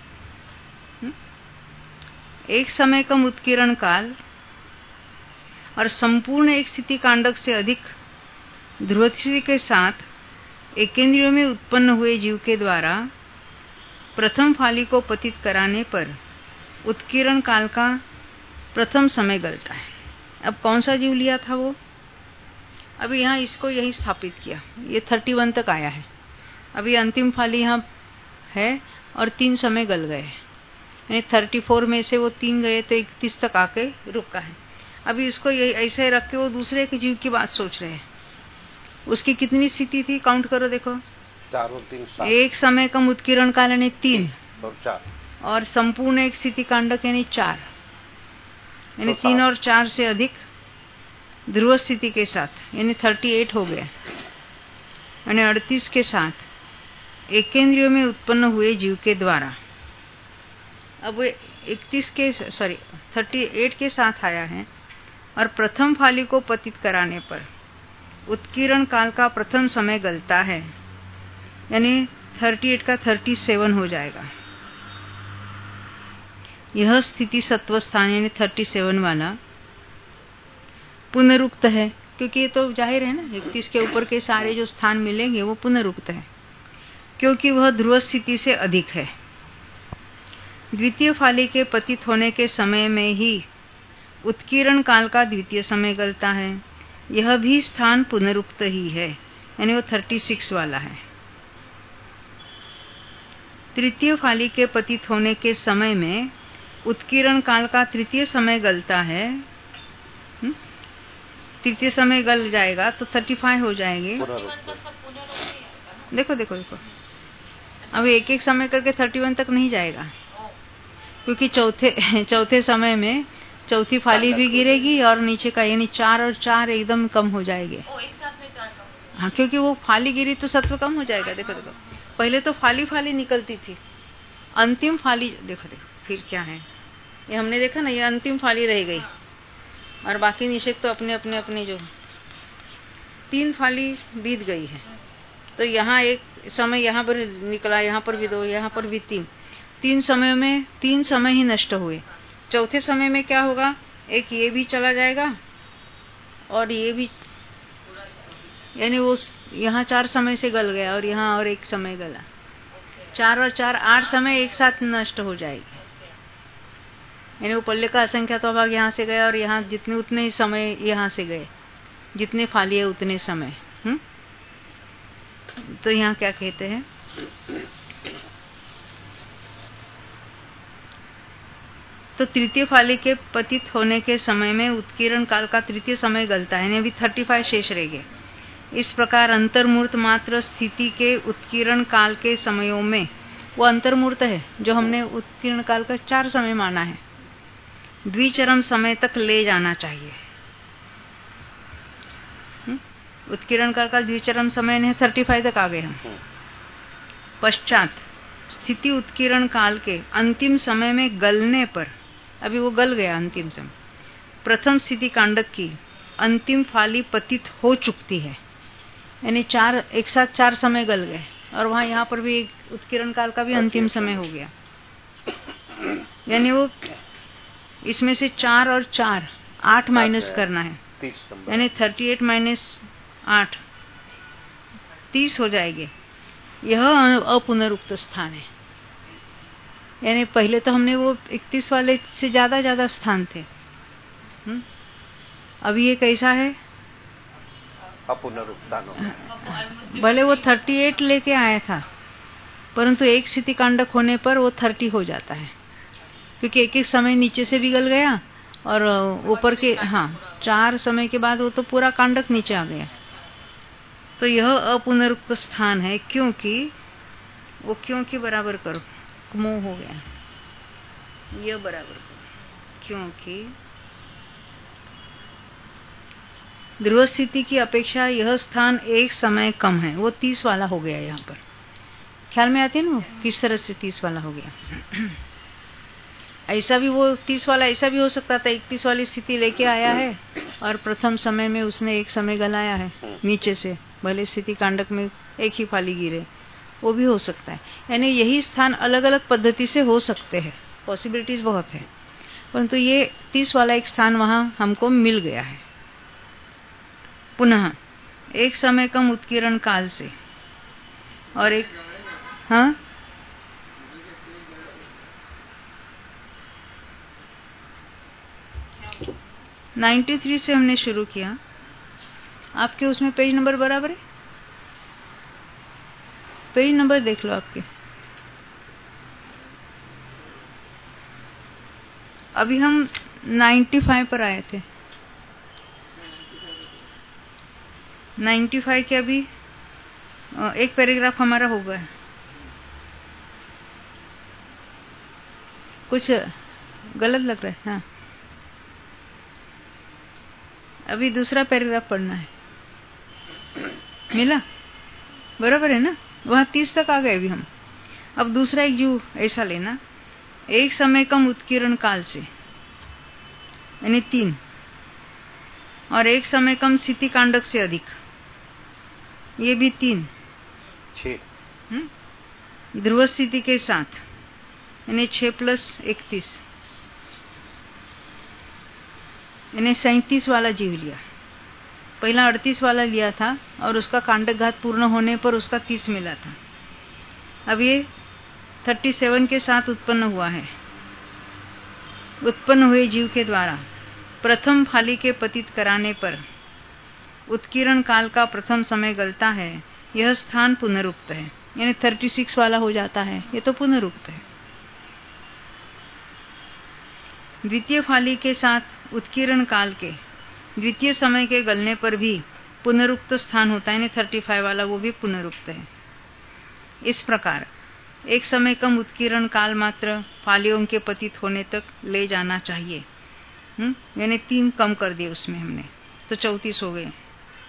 एक समय कम उत्कीर्ण काल और संपूर्ण एक स्थिति कांडक से अधिक ध्रुवस्थिति के साथ एकेंद्रियों में उत्पन्न हुए जीव के द्वारा प्रथम फाली को पतित कराने पर उत्कीर्ण काल का प्रथम समय गलता है। अब कौन सा जीव लिया था वो? अभी यहाँ इसको यही स्थापित किया। ये 31 तक आया है। अभी अंतिम फाली यहाँ है और 3 समय गल गए, यानी 34 में से वो 3 गए तो 31 तक आके रुका है। अभी इसको यही ऐसे रख के वो दूसरे के जीव की बात सोच रहे हैं। उसकी कितनी स्थिति थी? काउंट करो, देखो। 4 और 3 7। एक समय कम उत्कीर्ण काल यानी 3 और 4 और संपूर्ण एक स्थिति कांडक यानी 4, यानी तो 3 और 4 से अधिक ध्रुव स्थिति के साथ यानी 38 हो गया, यानी 38 के साथ एकेंद्रियों में उत्पन्न हुए जीव के द्वारा। अब 38 के साथ आया है और प्रथम फाली को पतित कराने पर उत्कीर्ण काल का प्रथम समय गलता है, यानी 38 का 37 हो जाएगा। यह स्थिति सत्व स्थान यानी 37 वाला पुनरुक्त है, क्योंकि ये तो जाहिर है ना, 31 के ऊपर के सारे जो स्थान मिलेंगे वो पुनरुक्त है, क्योंकि वह ध्रुव स्थिति से अधिक है। द्वितीय फाली के पतित होने के समय में ही उत्कीर्ण काल का द्वितीय समय गलता है। यह भी स्थान पुनरुक्त ही है, यानी वो 36 वाला है। तृतीय फाली के पतित होने के समय में उत्कीर्ण काल का तृतीय समय गलता है। तृतीय समय गल जाएगा तो 35 हो जाएंगे। देखो देखो देखो, अब एक एक समय करके 31 तक नहीं जाएगा, क्योंकि चौथे समय में चौथी फाली भी गिरेगी और नीचे का यानी 4 और 4 एकदम कम हो जाएंगे। हाँ, क्योंकि वो फाली गिरी तो सत्व कम हो जाएगा। देखो देखो, पहले तो फाली निकलती थी, अंतिम फाली देखो देखो फिर क्या है, ये हमने देखा ना, ये अंतिम फाली रह गई और बाकी निषेध तो अपने जो 3 फाली बीत गई है। तो यहाँ एक समय यहाँ पर निकला, यहाँ पर भी 2, यहाँ पर भी 3 समय में 3 समय ही नष्ट हुए। चौथे समय में क्या होगा, एक ये भी चला जाएगा और ये भी, यानी वो यहाँ 4 समय से गल गया और यहाँ और 1 समय गला, 4 और 4 8 समय एक साथ नष्ट हो जाएगी। यानी वो पल्ले का असंख्या तो भाग यहाँ से गया और यहाँ जितने उतने ही समय यहाँ से गए, जितने फाली है उतने समय। तो यहाँ क्या कहते हैं, तो तृतीय फाली के पतित होने के समय में उत्कीर्ण काल का तृतीय समय गलता है, यानी अभी 35 शेष रह गए। इस प्रकार अंतर्मूर्त मात्र स्थिति के उत्कीर्ण काल के समयों में, वो अंतर्मूर्त है जो हमने उत्कीर्ण काल का 4 समय माना है, द्विचरम समय तक ले जाना चाहिए। उत्कीर्ण काल का द्विचरम समय ने 35 तक आ गए हम। पश्चात स्थिति उत्कीर्ण काल के अंतिम समय में गलने पर, अभी वो गल गया अंतिम समय, प्रथम स्थिति कांडक की अंतिम फाली पतित हो चुकती है, यानी 4 एक साथ 4 समय गल गए और वहां यहाँ पर भी उत्कीर्ण काल का भी अंतिम समय हो गया। यानी वो इसमें से 4 और 4 8 माइनस करना है, यानी 38 माइनस 8 30 हो जाएंगे। यह अपुनरुक्त स्थान है, यानी पहले तो हमने वो 31 वाले से ज्यादा स्थान थे। अभी ये कैसा है, अपुनरुक्त। भले वो 38 लेके आया था, परंतु एक स्थिति कांडक होने पर वो 30 हो जाता है, क्योंकि एक एक समय नीचे से भी गल गया और ऊपर के 4 समय के बाद वो तो पूरा कांडक नीचे आ गया। तो यह अपुनरुक्त स्थान है, क्योंकि वो क्योंकि बराबर करो, मोह हो गया, यह बराबर करो, क्योंकि ध्रुव स्थिति की अपेक्षा यह स्थान एक समय कम है। वो 30 वाला हो गया, यहाँ पर ख्याल में आती है ना किस तरह से 30 वाला हो गया। ऐसा भी वो 30 वाला ऐसा भी हो सकता था, 31 वाली स्थिति लेके आया है और प्रथम समय में उसने एक समय गलाया है नीचे से, भले स्थिति कांडक में एक ही फाली गिरे, वो भी हो सकता है। यानी यही स्थान अलग अलग पद्धति से हो सकते हैं, पॉसिबिलिटीज बहुत है, परंतु ये 30 वाला एक स्थान वहां हमको मिल गया है। पुनः एक समय कम उत्कीर्ण काल से और एक 93 से हमने शुरू किया। आपके उसमें पेज नंबर बराबर है, पेज नंबर देख लो आपके। अभी हम 95 पर आए थे, 95 के अभी एक पैराग्राफ हमारा हो गया, कुछ गलत लग रहा है। हाँ, अभी दूसरा पैराग्राफ पढ़ना है, मिला बराबर है ना, वहां 30 तक आ गए अभी हम। अब दूसरा एक जो ऐसा लेना, एक समय कम उत्कीर्ण काल से, यानी 3, और एक समय कम स्थिति कांडक से अधिक, ये भी 3, 6 ध्रुव स्थिति के साथ, यानी 6 + 31, यानी 37 वाला जीव लिया। पहला 38 वाला लिया था और उसका कांडक घात पूर्ण होने पर उसका 30 मिला था। अब ये 37 के साथ उत्पन्न हुआ है। उत्पन्न हुए जीव के द्वारा प्रथम फाली के पतित कराने पर उत्कीर्ण काल का प्रथम समय गलता है, यह स्थान पुनरुक्त है। यानी 36 वाला हो जाता है, ये तो पुनरुक्त है। द्वितीय फाली के साथ उत्कीर्ण काल के द्वितीय समय के गलने पर भी पुनरुक्त स्थान होता है, यानी 35 वाला वो भी पुनरुक्त है। इस प्रकार एक समय कम उत्कीर्ण काल मात्र फालियों के पतित होने तक ले जाना चाहिए। यानी 3 कम कर दिए उसमें हमने, तो 34 हो गए।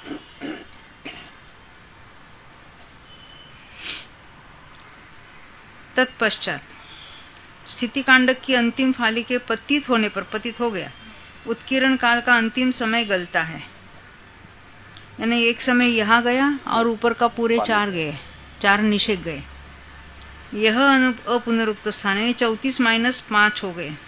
तत्पश्चात स्थिति कांडक की अंतिम फाली के पतित होने पर, पतित हो गया, उत्कीर्ण काल का अंतिम समय गलता है। यानी एक समय यहां गया और ऊपर का पूरे 4 गए, 4 निषेध गए। यह अपुनरुक्त स्थान है। 34 माइनस 5 हो गए,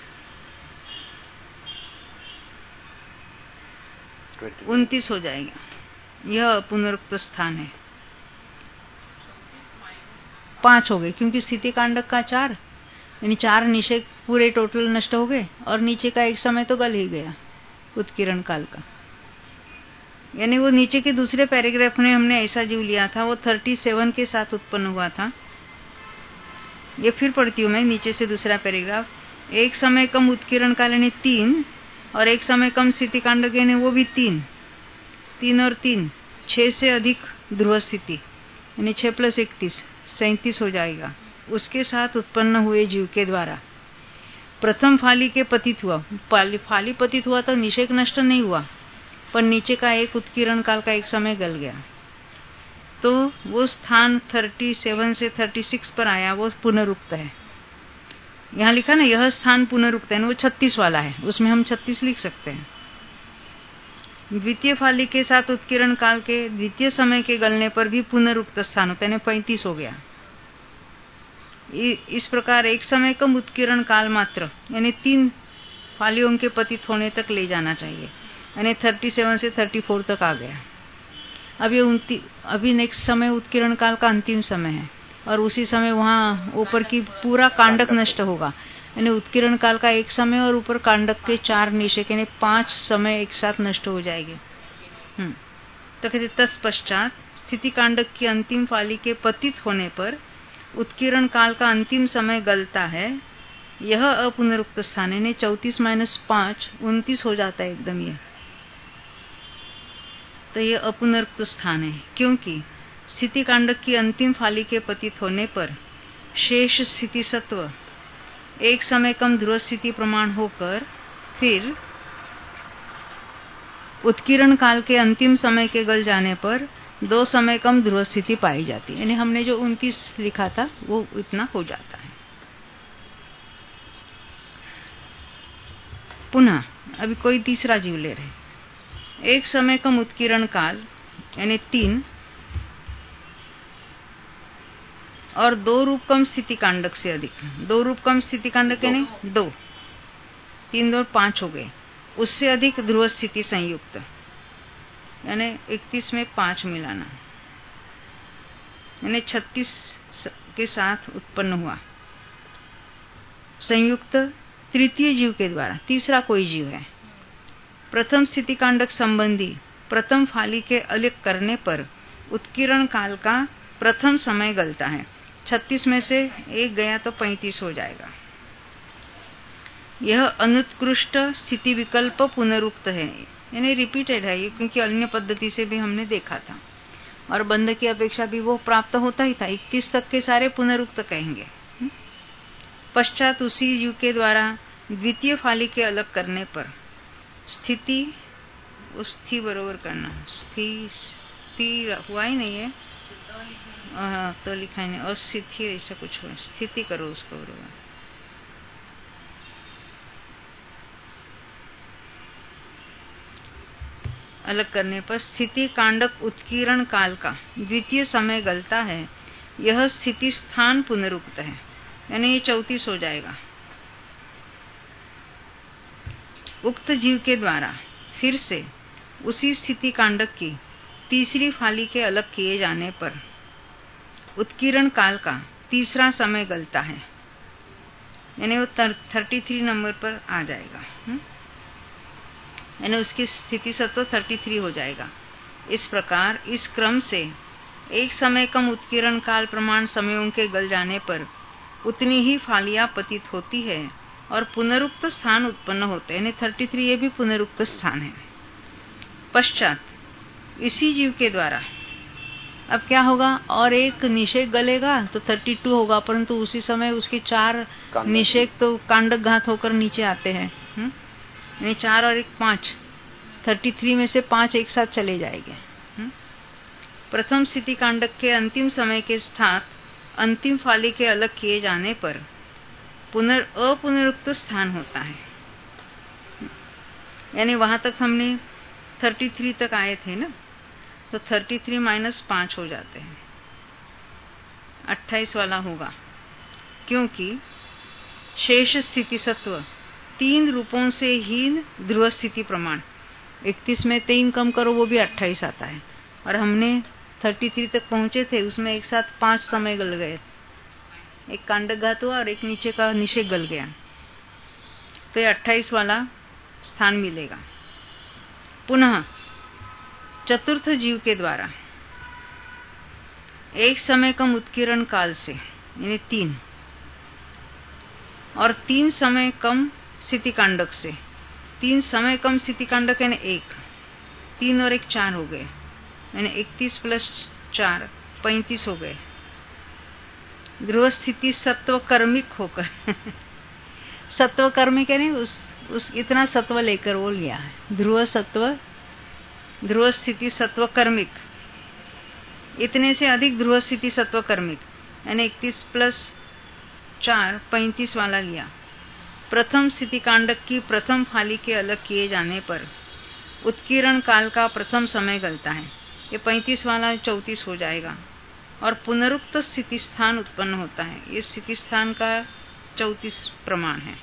29 हो जाएगा। यह अपुनरुक्त स्थान है। 5 हो गए क्योंकि स्थिति कांडक का 4, यानी 4 निषेध पूरे टोटल नष्ट हो गए और नीचे का एक समय तो गल ही गया उत्कीर्ण काल का। यानी वो नीचे के दूसरे पैराग्राफ में हमने ऐसा जीव लिया था, वो 37 के साथ उत्पन्न हुआ था। ये फिर पढ़ती हूं मैं नीचे से दूसरा पैराग्राफ। एक समय कम उत्कीर्ण काल यानी 3 और एक समय कम स्थिति कांडक यानी वो भी 3, 3 और 3 6 से अधिक ध्रुव स्थिति यानी 6 + 31 37 हो जाएगा। उसके साथ उत्पन्न हुए जीव के द्वारा प्रथम फाली के पतित हुआ। फाली पतित हुआ तो निषेक नष्ट नहीं हुआ, पर नीचे का एक उत्कीर्ण काल का एक समय गल गया, तो वो स्थान 37 से 36 पर आया, वो पुनरुक्त है। यहां लिखा ना यह स्थान पुनरुक्त है, वो 36 वाला है, उसमें हम 36 लिख सकते हैं। द्वितीय फाली के साथ उत्कीर्ण काल के द्वितीय समय के गलने पर भी पुनरुक्त स्थान होता है, 35 हो गया। इस प्रकार एक समय कम उत्कीर्ण काल मात्र यानी 3 फालियों के पतित होने तक ले जाना चाहिए, यानी 37 से 34 तक आ गया। अभी नेक्स्ट समय उत्कीर्ण काल का अंतिम समय है और उसी समय वहां ऊपर की पूरा कांडक नष्ट होगा, यानी उत्कीर्ण काल का एक समय और ऊपर कांडक के 4 निषेक यानी 5 समय एक साथ नष्ट हो जाएंगे। तो कहते तत्पश्चात स्थिति कांडक की अंतिम फाली के पतित होने पर उत्कीर्ण काल का अंतिम समय गलता है, यह अपुनरुक्त स्थान है। 34 माइनस 5 29 हो जाता है एकदम ये, तो ये अपुनरुक्त स्थान है क्योंकि स्थिति कांडक की अंतिम फाली के पतित होने पर शेष स्थिति सत्व एक समय कम ध्रुव स्थिति प्रमाण होकर फिर उत्कीर्ण काल के अंतिम समय के गल जाने पर 2 समय कम ध्रुव स्थिति पाई जाती है। यानी हमने जो 29 लिखा था वो इतना हो जाता है। पुनः अभी कोई तीसरा जीव ले रहे। एक समय कम उत्कीर्ण काल यानी 3 और 2 रूप कम स्थिति कांडक से अधिक। 2 रूप कम स्थिति कांडक यानी 2, 3 2 5 हो गए, उससे अधिक ध्रुव स्थिति संयुक्त यानी 31 में 5 मिलाना यानी 36 के साथ उत्पन्न हुआ संयुक्त तृतीय जीव के द्वारा। तीसरा कोई जीव है। प्रथम स्थिति कांडक संबंधी प्रथम फाली के अलग करने पर उत्कीर्ण काल का प्रथम समय गलता है। 36 में से एक गया तो 35 हो जाएगा। यह अनुत्कृष्ट स्थिति विकल्प पुनरुक्त है, यानी रिपीटेड है ये, क्योंकि अन्य पद्धति से भी हमने देखा था और बंध की अपेक्षा भी वो प्राप्त होता ही था। 21 तक के सारे पुनरुक्त कहेंगे। पश्चात उसी जीव के द्वारा द्वितीय फाली के अलग करने पर स्थिति स्थि बरोबर करना, स्थिति हुआ ही नहीं है, तो लिखा ही नहीं, अस्थिति ऐसा कुछ हुआ, स्थिति करो उसको बरोबर। अलग करने पर स्थिति कांडक उत्कीर्ण काल का द्वितीय समय गलता है, यह स्थिति स्थान पुनरुक्त है, यानी ये 34 हो जाएगा। उक्त जीव के द्वारा फिर से उसी स्थिति कांडक की तीसरी फाली के अलग किए जाने पर उत्कीर्ण काल का तीसरा समय गलता है, यानी वो 33 नंबर पर आ जाएगा। यानी उसकी स्थिति सत्व 33 हो जाएगा। इस प्रकार इस क्रम से एक समय कम उत्कीर्ण काल प्रमाण समयों के गल जाने पर उतनी ही फालियां पतित होती है और पुनरुक्त स्थान उत्पन्न होते हैं। यानी 33 ये भी पुनरुक्त स्थान है। पश्चात इसी जीव के द्वारा अब क्या होगा, और एक निषेक गलेगा तो 32 होगा, परंतु उसी समय उसके 4 निषेक तो कांडक घात होकर नीचे आते हैं। यानी 4 और 1 5, 33 में से 5 एक साथ चले जाएंगे। प्रथम स्थिति कांडक के अंतिम समय के साथ अंतिम फाली के अलग किए जाने पर अपुनरुक्त स्थान होता है। यानी वहां तक हमने 33 तक आए थे ना, तो 33 - 5 हो जाते हैं, 28 वाला होगा, क्योंकि शेष स्थिति सत्व 3 रूपों से हीन ध्रुव स्थिति प्रमाण 31 में 3 कम करो वो भी 28 आता है, और हमने 33 तक पहुंचे थे, उसमें एक साथ 5 समय गल गए, एक कांडक घात हुआ और एक नीचे का निषेक गल गया, तो ये 28 वाला स्थान मिलेगा। पुनः चतुर्थ जीव के द्वारा एक समय कम उत्कीर्ण काल से यानी 3 और 3 समय कम स्थिति कांडक से, 3 समय कम स्थिति कांडक यानी 1, 3 और 1 4 हो गए, यानी 31 + 4 35 हो गए। ध्रुव स्थिति सत्व कर्मिक होकर सत्व कर्मिक यानी उस इतना सत्व लेकर वो लिया है, ध्रुव स्थिति सत्व कर्मिक, इतने से अधिक ध्रुव स्थिति सत्व कर्मिक, यानी 31 + 4 35 वाला लिया। प्रथम स्थिति कांडक की प्रथम फाली के अलग किए जाने पर उत्कीर्ण काल का प्रथम समय गलता है, ये 35 वाला 34 हो जाएगा, और पुनरुक्त स्थिति स्थान उत्पन्न होता है। इस स्थिति स्थान का 34 प्रमाण है।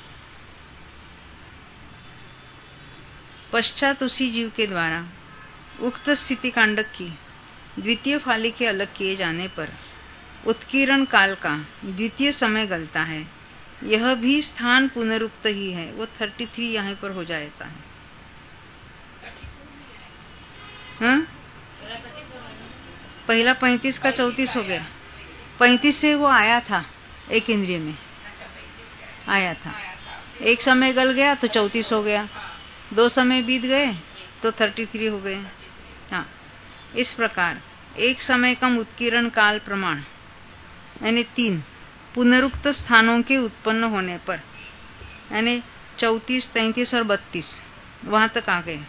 पश्चात उसी जीव के द्वारा उक्त स्थिति कांडक की द्वितीय फाली के अलग किए जाने पर उत्कीर्ण काल का द्वितीय समय गलता है, यह भी स्थान पुनरुक्त ही है, वो 33 यहाँ पर हो जाता है। पहला 35 का 34 हो गया, 35 से वो आया था, एक इंद्रिय में आया था, एक समय गल गया तो 34 हो गया, 2 समय बीत गए तो 33 हो गए। हाँ, इस प्रकार एक समय कम उत्कीर्ण काल प्रमाण यानी 3 पुनरुक्त स्थानों के उत्पन्न होने पर, यानी 34, 33 और 32 वहां तक आ गए,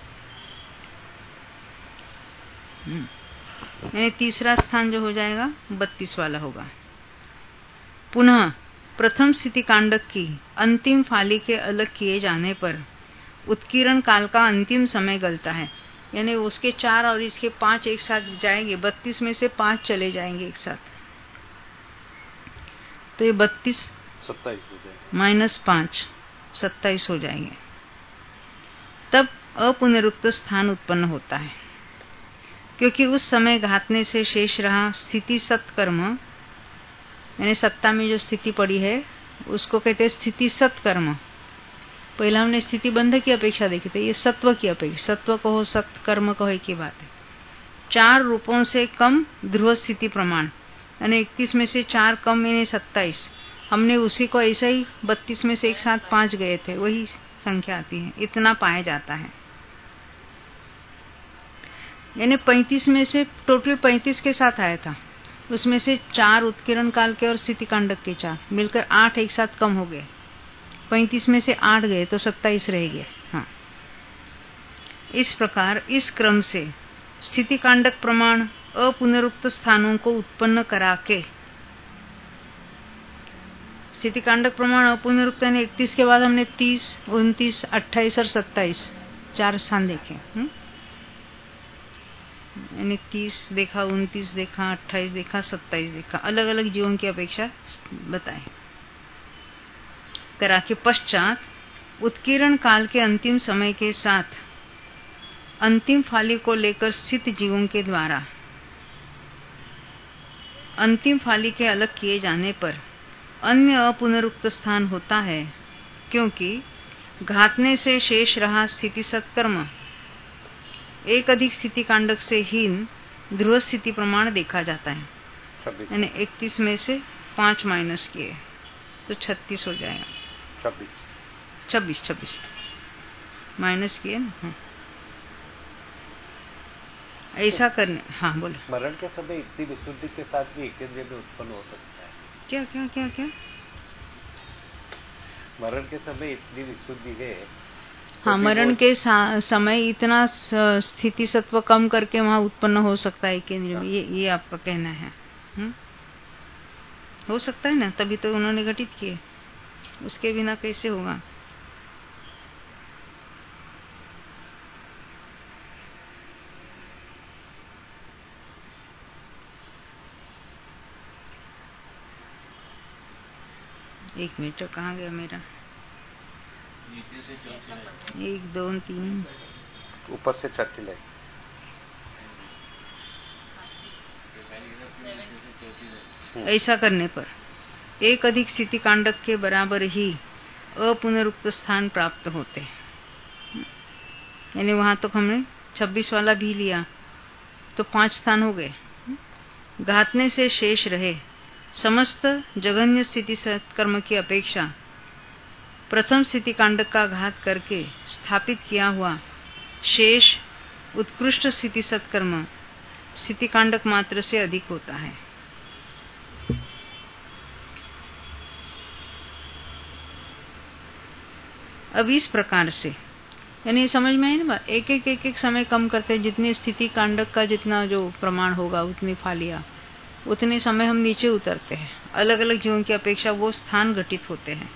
यानी तीसरा स्थान जो हो जाएगा 32 वाला होगा। पुनः प्रथम स्थिति कांडक की अंतिम फाली के अलग किए जाने पर उत्कीर्ण काल का अंतिम समय गलता है, यानी उसके 4 और इसके 5 एक साथ जाएंगे, 32 में से 5 चले जाएंगे एक साथ, तो ये 32 - 5 27 हो जाएंगे। तब अपुनरुक्त स्थान उत्पन्न होता है, क्योंकि उस समय घातने से शेष रहा स्थिति सत्कर्म, यानी सत्ता में जो स्थिति पड़ी है उसको कहते हैं स्थिति सत्कर्म। पहला हमने स्थिति बंध की अपेक्षा देखी थी, ये सत्व की अपेक्षा, सत्व कहो सत्कर्म कहो एक ही बात है। 4 रूपों से कम ध्रुव स्थिति प्रमाण, यानी 31 में से 4 कम यानी 27, हमने उसी को ऐसा ही 32 में से एक साथ 5 गए थे, वही संख्या आती है, इतना पाया जाता है। यानी 35 में से टोटल 35 के साथ आया था, उसमें से 4 उत्कीर्ण काल के और स्थिति कांडक के 4 मिलकर 8 एक साथ कम हो गए, 35 में से 8 गए तो 27 रह गए। हाँ, इस प्रकार इस क्रम से स्थिति कांडक प्रमाण अपुनरुक्त स्थानों को उत्पन्न करा के, स्थिति कांडक प्रमाण अपुनरुक्त यानी 31 के बाद हमने 30, 29, 28 और 27 4 स्थान देखे, यानी 30 देखा, 29 देखा, 28 देखा, 27 देखा, अलग अलग जीवों की अपेक्षा बताए करा के पश्चात उत्कीर्ण काल के अंतिम समय के साथ अंतिम फाली को लेकर स्थित जीवों के द्वारा अंतिम फाली के अलग किए जाने पर अन्य अपुनरुक्त स्थान होता है, क्योंकि घातने से शेष रहा स्थिति सत्कर्म एक अधिक स्थिति कांडक से हीन ध्रुव स्थिति प्रमाण देखा जाता है। यानी 31 में से 5 माइनस किए तो 36 हो जाएगा। 26 माइनस किए ना। ऐसा करने। हाँ बोलो। मरण के समय इतनी विशुद्धि के साथ भी एक इंद्रिय में उत्पन्न हो सकता है। क्या क्या क्या क्या? मरण के समय इतनी विशुद्धि है। हाँ, मरण के समय इतना स्थिति सत्व कम करके वहां उत्पन्न हो सकता है केंद्र में। ये आपका कहना है। हो सकता है ना, तभी तो उन्होंने घटित किए। उसके बिना कैसे होगा? एक मिनट, कहाँ गया मेरा? 1 2 3 ऊपर से 6 लाइन। ऐसा करने पर एक अधिक स्थिति कांडक के बराबर ही अपुनरुक्त स्थान प्राप्त होते हैं। यानी वहां तो हमने 26 वाला भी लिया तो 5 स्थान हो गए। घातने से शेष रहे समस्त जघन्य स्थिति सत्कर्म की अपेक्षा प्रथम स्थिति कांडक का घात करके स्थापित किया हुआ शेष उत्कृष्ट स्थिति सत्कर्म स्थिति कांडक मात्र से अधिक होता है। अब इस प्रकार से, यानी समझ में आई ना बात? एक समय कम करते, जितनी स्थिति कांडक का जितना जो प्रमाण होगा उतनी फालिया, उतने समय हम नीचे उतरते हैं। अलग अलग जीवों की अपेक्षा वो स्थान घटित होते हैं।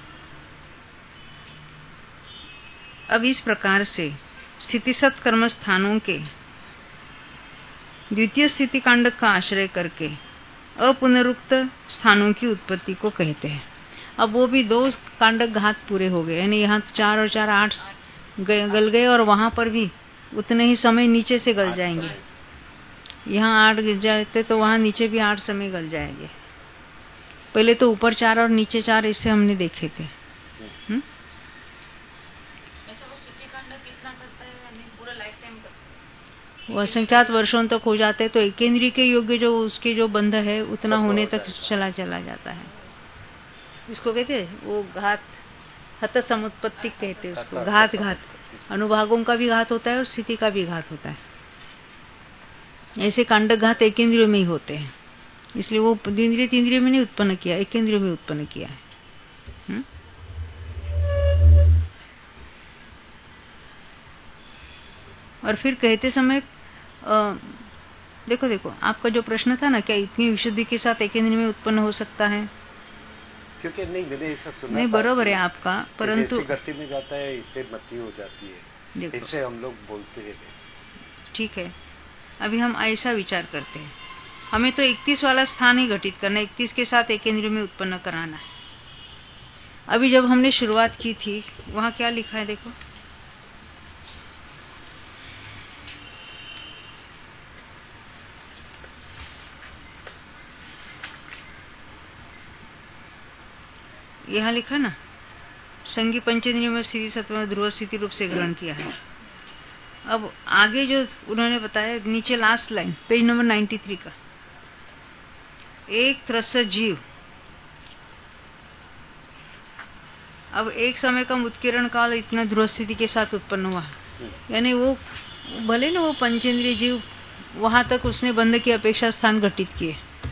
अब इस प्रकार से स्थिति सत्कर्म स्थानों के द्वितीय स्थिति कांडक का आश्रय करके अपुनरुक्त स्थानों की उत्पत्ति को कहते हैं। अब वो भी 2 कांडक घात पूरे हो गए, यानी यहाँ 4 और 4 8 गल गए, और वहां पर भी उतने ही समय नीचे से गल जाएंगे। यहाँ 8 गिर जाते तो वहां नीचे भी 8 समय गल जाएंगे। पहले तो ऊपर 4 और नीचे 4 इससे हमने देखे थे। वो असंख्यात वर्षों तक हो जाते तो एकेंद्रीय के योग्य जो उसके जो बंध है उतना होने तक चला जाता है। इसको कहते हैं वो घात, हत समुत्पत्ति कहते हैं उसको। घात अनुभागों का भी घात होता है और स्थिति का भी घात होता है। ऐसे कांडक घात एकेंद्रिय में ही होते हैं, इसलिए वो द्विंद्रिय तीन्द्रिय में नहीं उत्पन्न किया, एकेंद्रिय में उत्पन्न किया है। और फिर कहते समय देखो आपका जो प्रश्न था ना, क्या इतनी विशुद्धि के साथ एकेंद्रिय में उत्पन्न हो सकता है? क्योंकि मैंने ऐसा सुना नहीं, बरोबर है आपका, परंतु गति में जाता है, इससे मति हो जाती है, इससे हम लोग बोलते हैं। ठीक है, अभी हम ऐसा विचार करते हैं, हमें तो 31 वाला स्थान ही घटित करना है, 31 के साथ एकेंद्रिय में उत्पन्न कराना है। अभी जब हमने शुरुआत की थी वहां क्या लिखा है देखो, यहाँ लिखा ना, संगी पंचेंद्रियों में स्थिति सत्व ध्रुव स्थिति रूप से ग्रहण किया है। अब आगे जो उन्होंने बताया नीचे लास्ट लाइन पेज नंबर 93 का, एक त्रस जीव, अब एक समय का उत्कीर्ण काल इतना ध्रुव स्थिति के साथ उत्पन्न हुआ, यानी वो भले ना वो पंचेंद्रिय जीव वहां तक उसने बंध की अपेक्षा स्थान घटित किए,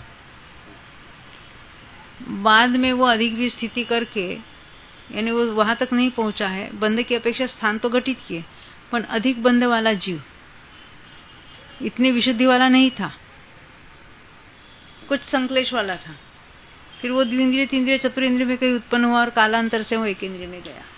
बाद में वो अधिक भी स्थिति करके, यानी वो वहां तक नहीं पहुंचा है, बंध की अपेक्षा स्थान तो घटित किए, पर अधिक बंध वाला जीव इतनी विशुद्धि वाला नहीं था, कुछ संक्लेश वाला था। फिर वो द्विंद्रिय तीन्द्रिय चतुरेंद्रिय में कहीं उत्पन्न हुआ और कालांतर से वो एकेंद्रिय में गया।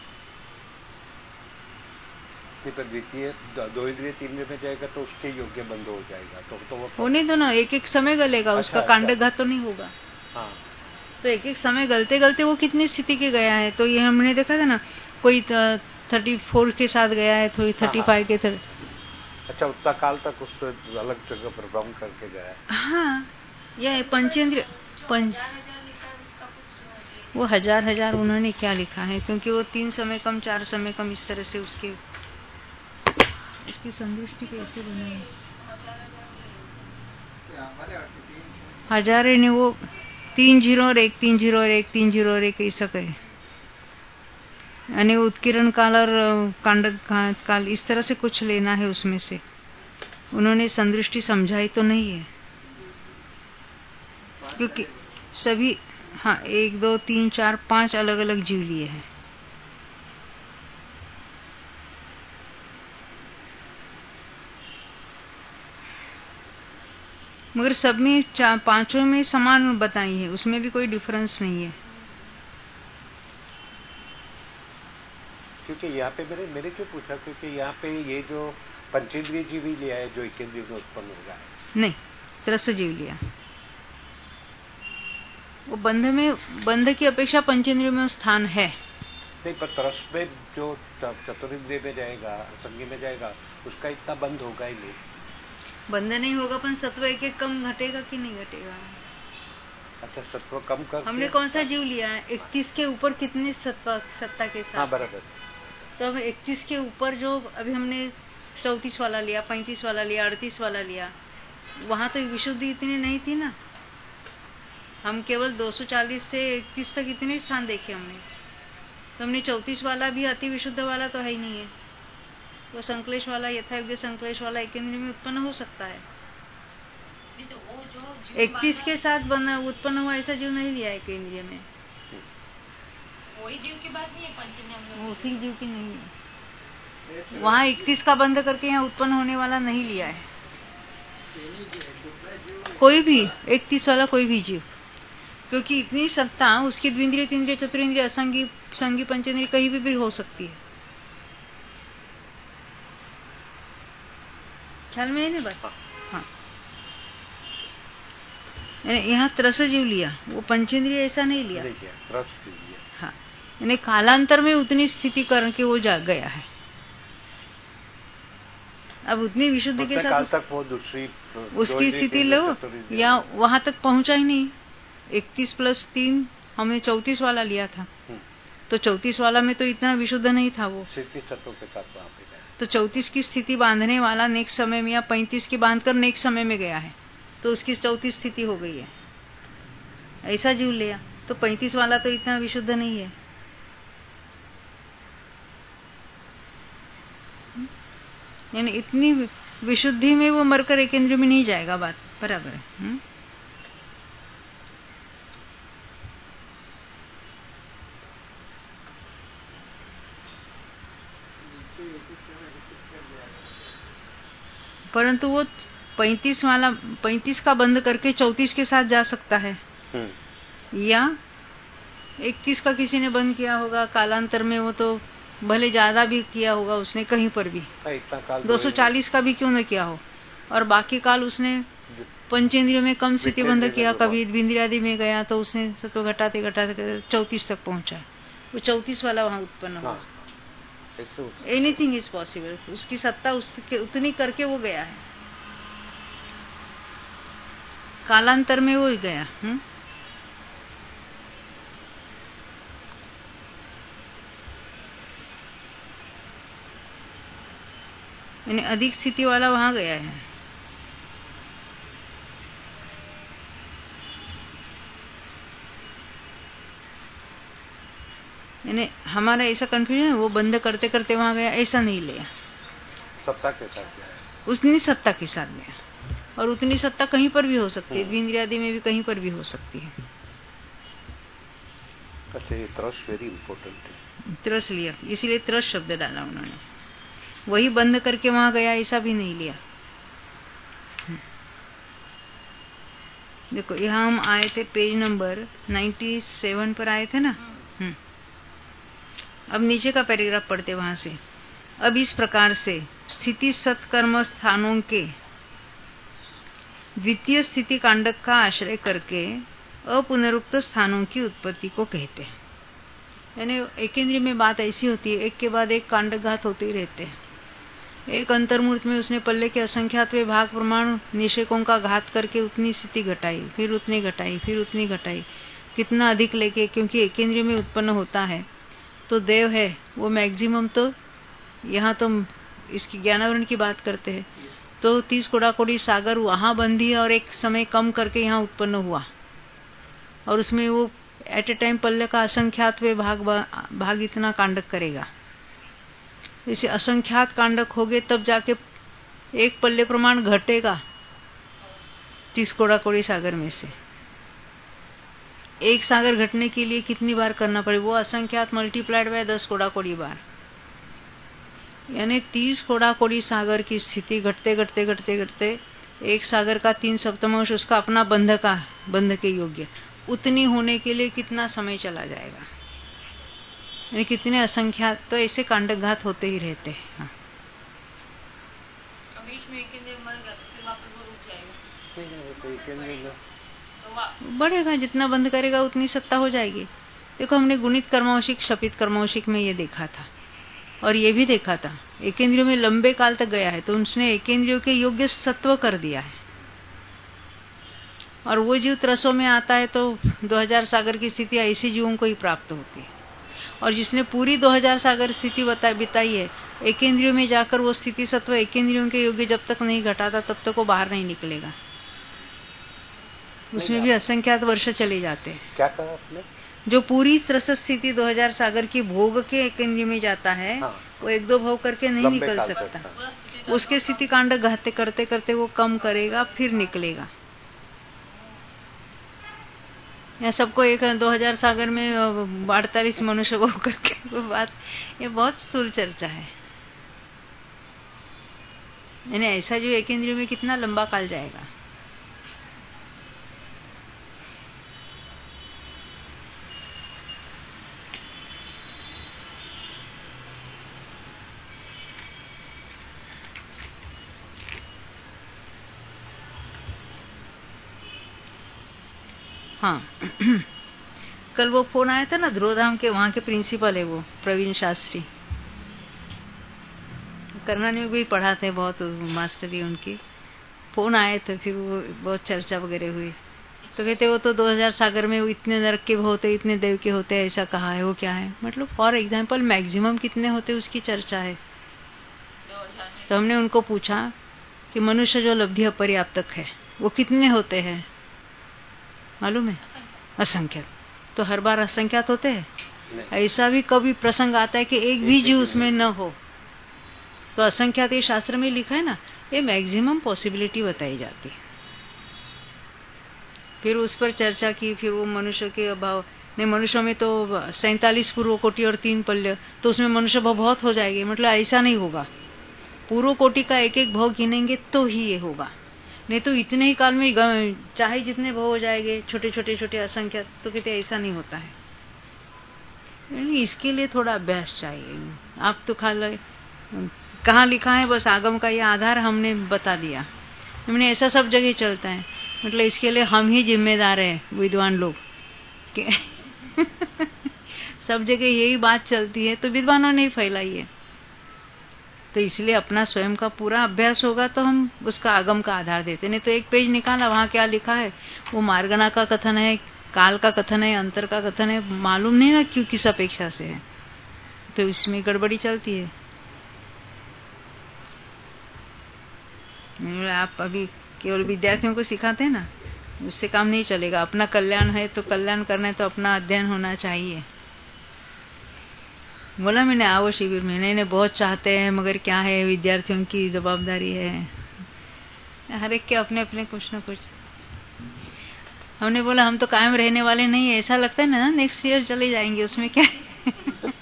द्वितीय 2 इंद्रिय 3 में जाएगा तो उसके योग्य बंध हो जाएगा, तो वो होने दो ना, एक समय गलेगा। उसका कांडक घात तो नहीं होगा। हाँ, तो एक समय गलते गलते वो कितनी स्थिति के गया है, तो ये हमने देखा था ना, कोई 34 के साथ गया है, कोई 35 के अच्छा, उतना काल तक उसको अलग जगह पर भ्रमण करके गया है। हाँ, यह पंचेंद्रिय वो हजार उन्होंने क्या लिखा है, क्योंकि वो 3 समय कम 4 समय कम इस तरह से इसकी संतुष्टि कैसे बनाई। हजारे ने वो 3 0 और 1 3 0 और 1 3 0 और 1 ऐसा करे, यानी उत्किरण काल और कांडक काल इस तरह से कुछ लेना है उसमें से। उन्होंने संदृष्टि समझाई तो नहीं है, क्योंकि सभी 1 2 3 4 5 अलग अलग जीव लिए हैं। मगर सब में पांचों में समान बताई है, उसमें भी कोई डिफरेंस नहीं है। क्योंकि यहाँ पे मैंने क्यों पूछा, क्योंकि यहाँ पे ये जो पंचेंद्रिय जीव ही लिया है जो एकेंद्रिय में उत्पन्न हो रहा है। नहीं, त्रस जीव लिया। वो बंध की अपेक्षा पंचेंद्रिय में स्थान है। नहीं, पर त्रस में जो चतुरिंद्रिय में जाएगा, असंगी में जाएगा, उसका इतना बंध होगा ही नहीं। बंध नहीं होगा, पर सत्व एक कम घटेगा कि नहीं घटेगा। अच्छा, सत्व कम कर हमने कौन सा जीव लिया है? 31 के ऊपर कितने सत्ता के साथ? हाँ, बराबर। तो अब 31 के ऊपर जो अभी हमने 34 वाला लिया, 35 वाला लिया, 38 वाला लिया, वहां तो विशुद्धि इतनी नहीं थी ना। हम केवल 240 से 31 तक इतने स्थान देखे हमने। तो हमने 34 वाला भी अति विशुद्ध वाला तो है ही नहीं है। वो संक्लेश वाला, यथायोग्य संक्लेश वाला एकेंद्रिय में उत्पन्न हो सकता है। 31 के साथ उत्पन्न हुआ ऐसा जीव नहीं लिया है केंद्रीय में। वही जीव की बात नहीं है पंचेंद्रिय में, उसी जीव की नहीं है। वहाँ 31 का बंद करके यहाँ उत्पन्न होने वाला नहीं लिया है कोई भी 31 वाला कोई भी जीव, क्योंकि इतनी सत्ता उसकी द्विंद्रिय, तीन्द्रिय, चतुरिंद्रिय, असंगी, संगी, पंचेंद्रिय कहीं भी हो सकती है। ख्याल में है ना बात? हाँ, यहाँ त्रस जीव लिया, वो पंचेंद्रिय ऐसा नहीं लिया। हाँ, यानी कालांतर में उतनी स्थिति करके वो जा गया है। अब उतनी विशुद्धि के साथ वो दूसरी उसकी स्थिति लो, या वहां तक पहुंचा ही नहीं। 31 + 3 हमने 34 वाला लिया था, तो 34 वाला में तो इतना विशुद्ध नहीं था वो। 33 तत्वों के साथ वहां पे गया, तो 34 की स्थिति बांधने वाला नेक्स्ट समय में, या 35 की बांधकर नेक्स्ट समय में गया है, तो उसकी 34 स्थिति हो गई है। ऐसा जीव लिया, तो 35 वाला तो इतना विशुद्ध नहीं है। यानी इतनी विशुद्धि में वो मरकर एकेंद्र में नहीं जाएगा। बात बराबर है। परंतु वो 35 का बंद करके 34 के साथ जा सकता है, या 31 का किसी ने बंद किया होगा कालांतर में, वो तो भले ज्यादा भी किया होगा उसने कहीं पर भी, 240 का भी क्यों न किया हो, और बाकी काल उसने पंचेंद्रियों में कम स्थिति बंध किया, कभी इंद्रियादि में गया तो उसने सत्व घटाते 34 तक पहुंचा। वो 34 वाला वहां उत्पन्न हुआ। Anything is possible. उसकी सत्ता उतनी करके वो गया है, कालांतर में वो गया। यानी अधिक स्थिति वाला वहां गया है। यानी हमारा ऐसा कंफ्यूजन है, वो बंद करते करते वहां गया, ऐसा नहीं लिया। सत्ता के साथ गया, उतनी सत्ता के साथ गया, और उतनी सत्ता कहीं पर भी हो सकती है, इंद्रियादि में भी कहीं पर भी हो सकती है। त्रस वेरी इंपॉर्टेंट है। त्रस लिया, इसीलिए त्रस शब्द डाला उन्होंने। वही बंद करके वहां गया ऐसा भी नहीं लिया। देखो यहाँ हम आए थे पेज नंबर 97 पर आए थे ना। अब नीचे का पैराग्राफ पढ़ते वहां से। अब इस प्रकार से स्थिति सत्कर्म स्थानों के द्वितीय स्थिति कांडक का आश्रय करके अपुनरुक्त स्थानों की उत्पत्ति को कहते हैं। यानी एकेंद्रिय में बात ऐसी होती है, एक के बाद एक कांडघात होते ही रहते हैं। एक अंतर्मूर्त में उसने पल्ले के असंख्यातवें भाग प्रमाण निषेकों का घात करके उतनी स्थिति घटाई, फिर उतनी घटाई, फिर उतनी घटाई, कितना अधिक लेके, क्योंकि एक इंद्रिय में उत्पन्न होता है तो देव है वो मैक्सिमम, तो यहाँ तो इसकी ज्ञानावरण की बात करते हैं तो 30 कोड़ा सागर वहां बंधी और एक समय कम करके यहाँ उत्पन्न हुआ, और उसमें वो एट ए टाइम पल्ले का असंख्यात वे भाग इतना कांडक करेगा। इसे असंख्यात कांडक हो गए तब जाके एक पल्ले प्रमाण घटेगा 30 कोड़ा सागर में से। एक सागर घटने के लिए कितनी बार करना पड़े, वो असंख्यात मल्टीप्लाइड बाय 10 कोड़ा बार, यानी 30 कोड़ा सागर की स्थिति घटते घटते घटते घटते एक सागर का 3/7 उसका अपना बंध के योग्य उतनी होने के लिए कितना समय चला जाएगा, यानी कितने असंख्यात, तो ऐसे कांडघात होते ही रहते हैं। हाँ। बढ़ेगा, जितना बंद करेगा उतनी सत्ता हो जाएगी। देखो हमने गुणित कर्मौशिक क्षपित कर्मौशिक में ये देखा था, और ये भी देखा था एक इंद्रियों में लंबे काल तक गया है तो उसने एक इंद्रियों के योग्य सत्व कर दिया है, और वो जीव त्रसों में आता है तो 2000 सागर की स्थिति ऐसे जीवों को ही प्राप्त होती है, और जिसने पूरी 2000 सागर स्थिति बिताई है एक इंद्रियों में जाकर वो स्थिति सत्व एक इंद्रियों के योग्य जब तक नहीं घटाता तब तक वो बाहर नहीं निकलेगा, उसमें भी असंख्यात वर्ष चले जाते हैं। क्या कहा आपने? जो पूरी त्रस स्थिति 2000 सागर की भोग के एक इंद्रिय में जाता है, हाँ। वो 1-2 भाव करके नहीं निकल सकता, उसके स्थिति कांड घाते करते करते वो कम करेगा फिर निकलेगा। या सबको 2000 सागर में 48 मनुष्य वो करके वो बात, ये बहुत स्थूल चर्चा है। यानी ऐसा जो एक इंद्रिय में कितना लंबा काल जाएगा। हाँ कल वो फोन आया था ना ध्रुवधाम के, वहां के प्रिंसिपल है वो प्रवीण शास्त्री, करनानी में भी पढ़ाते हैं, बहुत मास्टरी उनकी। फोन आए थे, फिर वो बहुत चर्चा वगैरह हुई तो कहते वो तो 2000 सागर में वो इतने नरक के होते इतने देव के होते ऐसा कहा है, वो क्या है मतलब फॉर एग्जाम्पल मैक्सिमम कितने होते उसकी चर्चा है। तो हमने उनको पूछा कि मनुष्य जो लब्धि अपर्याप्तक है वो कितने होते हैं मालूम है? असंख्यात। तो हर बार असंख्यात होते हैं? ऐसा भी कभी प्रसंग आता है कि एक भी जीव उसमें न हो, तो असंख्यात ये शास्त्र में लिखा है ना, ये मैक्सिमम पॉसिबिलिटी बताई जाती है। फिर उस पर चर्चा की, फिर वो मनुष्य के अभाव नहीं, मनुष्यों में तो 47 पूर्व कोटि और 3 पल्य, तो उसमें मनुष्य भाव बहुत हो जाएंगे, मतलब ऐसा नहीं होगा, पूर्व कोटि का एक एक भाव गिनेंगे तो ही ये होगा, नहीं तो इतने ही काल में चाहे जितने भाव हो जाएंगे छोटे छोटे छोटे असंख्यात, तो कहते ऐसा नहीं होता है। इसके लिए थोड़ा अभ्यास चाहिए। आप तो कहाँ लिखा है बस आगम का ये आधार हमने बता दिया, हमने ऐसा सब जगह चलता है, मतलब इसके लिए हम ही जिम्मेदार हैं विद्वान लोग सब जगह यही बात चलती है तो विद्वानों ने ही फैलाई है। तो इसलिए अपना स्वयं का पूरा अभ्यास होगा तो हम उसका आगम का आधार देते, नहीं तो एक पेज निकाला वहां क्या लिखा है, वो मार्गणा का कथन है, काल का कथन है, अंतर का कथन है, मालूम नहीं ना क्यों किस अपेक्षा से है, तो इसमें गड़बड़ी चलती है। आप अभी केवल विद्यार्थियों को सिखाते हैं ना, उससे काम नहीं चलेगा। अपना कल्याण है तो कल्याण करना है तो अपना अध्ययन होना चाहिए। बोला मैंने आओ शिविर में, नहीं बहुत चाहते हैं मगर क्या है विद्यार्थियों की जवाबदारी है, हर एक के अपने अपने कुछ ना कुछ। हमने बोला हम तो कायम रहने वाले नहीं है, ऐसा लगता है ना नेक्स्ट ईयर चले जाएंगे, उसमें क्या है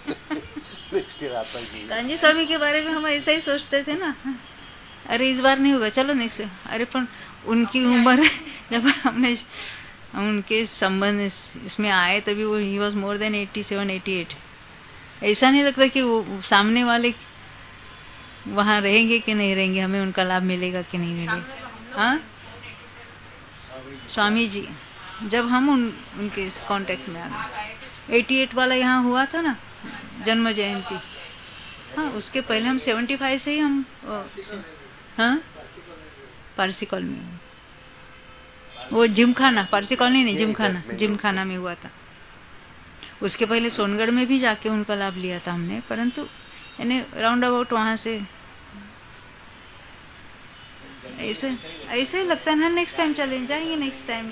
कांजी स्वामी के बारे में हम ऐसा ही सोचते थे ना, अरे इस बार नहीं होगा चलो नेक्स्ट। अरे पर उनकी उम्र जब हमने उनके संबंध इसमें आए तभी वो ही वॉज मोर देन 87-88। ऐसा नहीं लगता कि वो सामने वाले वहां रहेंगे कि नहीं रहेंगे, हमें उनका लाभ मिलेगा कि नहीं मिलेगा। हाँ स्वामी जी जब हम उनके कांटेक्ट में आ गए, 88 वाला यहाँ हुआ था ना जन्म जयंती, हाँ उसके पहले हम 75 से ही हम हाँ पारसी कॉलोनी में वो जिमखाना, पारसी कॉलोनी नहीं, जिमखाना में हुआ था। उसके पहले सोनगढ़ में भी जाके उनका लाभ लिया था हमने, परंतु यानी राउंड अबाउट वहां से ऐसे लगता है ना, नेक्स्ट टाइम चले जाएंगे, नेक्स्ट टाइम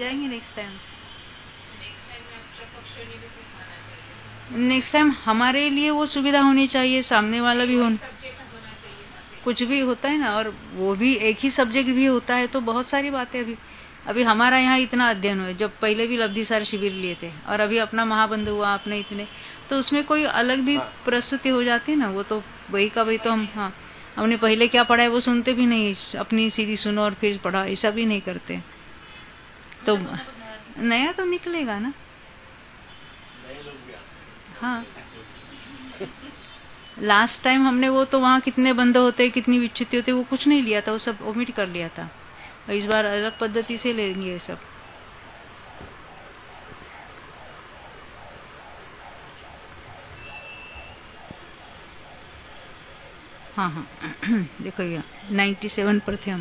नेक्स्ट टाइम हमारे लिए वो सुविधा होनी चाहिए, सामने वाला भी हो, कुछ भी होता है ना, और वो भी एक ही सब्जेक्ट भी होता है तो बहुत सारी बातें। अभी हमारा यहाँ इतना अध्ययन हुआ, जब पहले भी लब्धिसार शिविर लिए थे और अभी अपना महाबंध हुआ अपने इतने, तो उसमें कोई अलग भी प्रस्तुति हो जाती है ना, वो तो वही का वही तो हम हमने पहले क्या पढ़ा है वो सुनते भी नहीं, अपनी सीधी सुनो और फिर पढ़ा, ऐसा भी नहीं करते। तो नया तो निकलेगा ना। हाँ, लास्ट टाइम हमने वो तो वहाँ कितने बंद होते, कितनी विच्छित्ति होती, वो कुछ नहीं लिया था, वो सब ओमिट कर लिया था। इस बार अलग पद्धति से लेंगे ये सब। हाँ देखो ये 97 पर थे हम,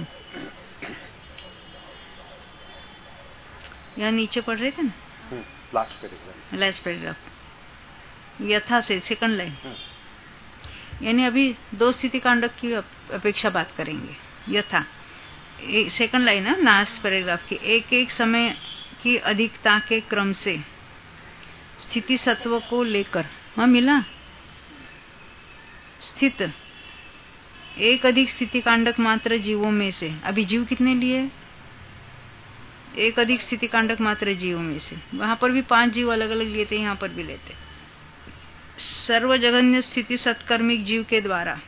यहाँ नीचे पढ़ रहे थे ना, लास्ट पैराग्राफ यथा से सेकंड लाइन, यानी अभी दो स्थिति कांडक की अपेक्षा बात करेंगे। यथा सेकंड लाइन है लास्ट पैराग्राफ की, एक एक समय की अधिकता के क्रम से स्थिति सत्व को लेकर, हाँ मिला, स्थित एक अधिक स्थिति कांडक मात्र जीवों में से, अभी जीव कितने लिए, एक अधिक स्थिति कांडक मात्र जीवों में से, वहां पर भी 5 जीव अलग अलग लिए थे, यहाँ पर भी लेते, सर्वजघन्य स्थिति सत्कर्मिक जीव के द्वारा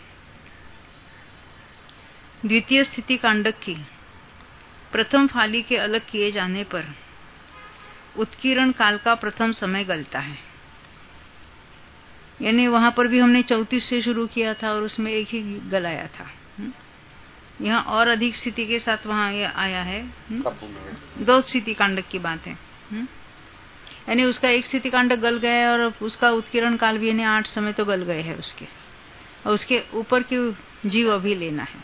द्वितीय स्थिति कांडक की प्रथम फाली के अलग किए जाने पर उत्कीर्ण काल का प्रथम समय गलता है। यानी वहां पर भी हमने 34 से शुरू किया था और उसमें एक ही गलाया था। यहाँ और अधिक स्थिति के साथ वहां ये आया है, 2 स्थिति कांडक की बात है, यानी उसका एक स्थिति कांडक गल गया है और उसका उत्कीर्ण काल भी यानी 8 समय तो गल गए हैं उसके, और उसके ऊपर की जीव अभी लेना है।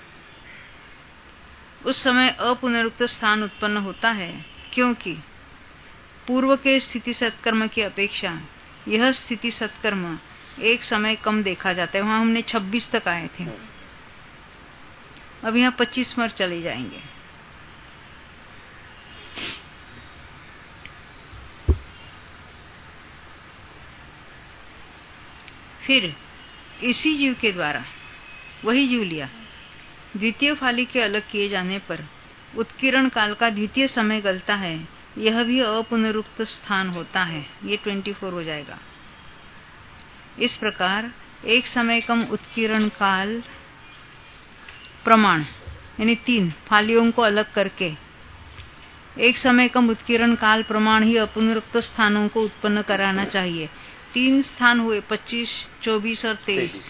उस समय अपुनरुक्त स्थान उत्पन्न होता है, क्योंकि पूर्व के स्थिति सत्कर्म की अपेक्षा यह स्थिति सत्कर्म एक समय कम देखा जाता है। वहां हमने 26 तक आए थे, अब यहाँ 25 पर चले जाएंगे। फिर इसी जीव के द्वारा, वही जीव लिया, द्वितीय फाली के अलग किए जाने पर उत्कीर्ण काल का द्वितीय समय गलता है, यह भी अपुनरुक्त स्थान होता है, ये 24 हो जाएगा। इस प्रकार एक समय कम उत्कीर्ण काल प्रमाण यानी 3 फालियों को अलग करके एक समय कम उत्कीर्ण काल प्रमाण ही अपुनरुक्त स्थानों को उत्पन्न कराना चाहिए। 3 स्थान हुए, 25, 24 और 23।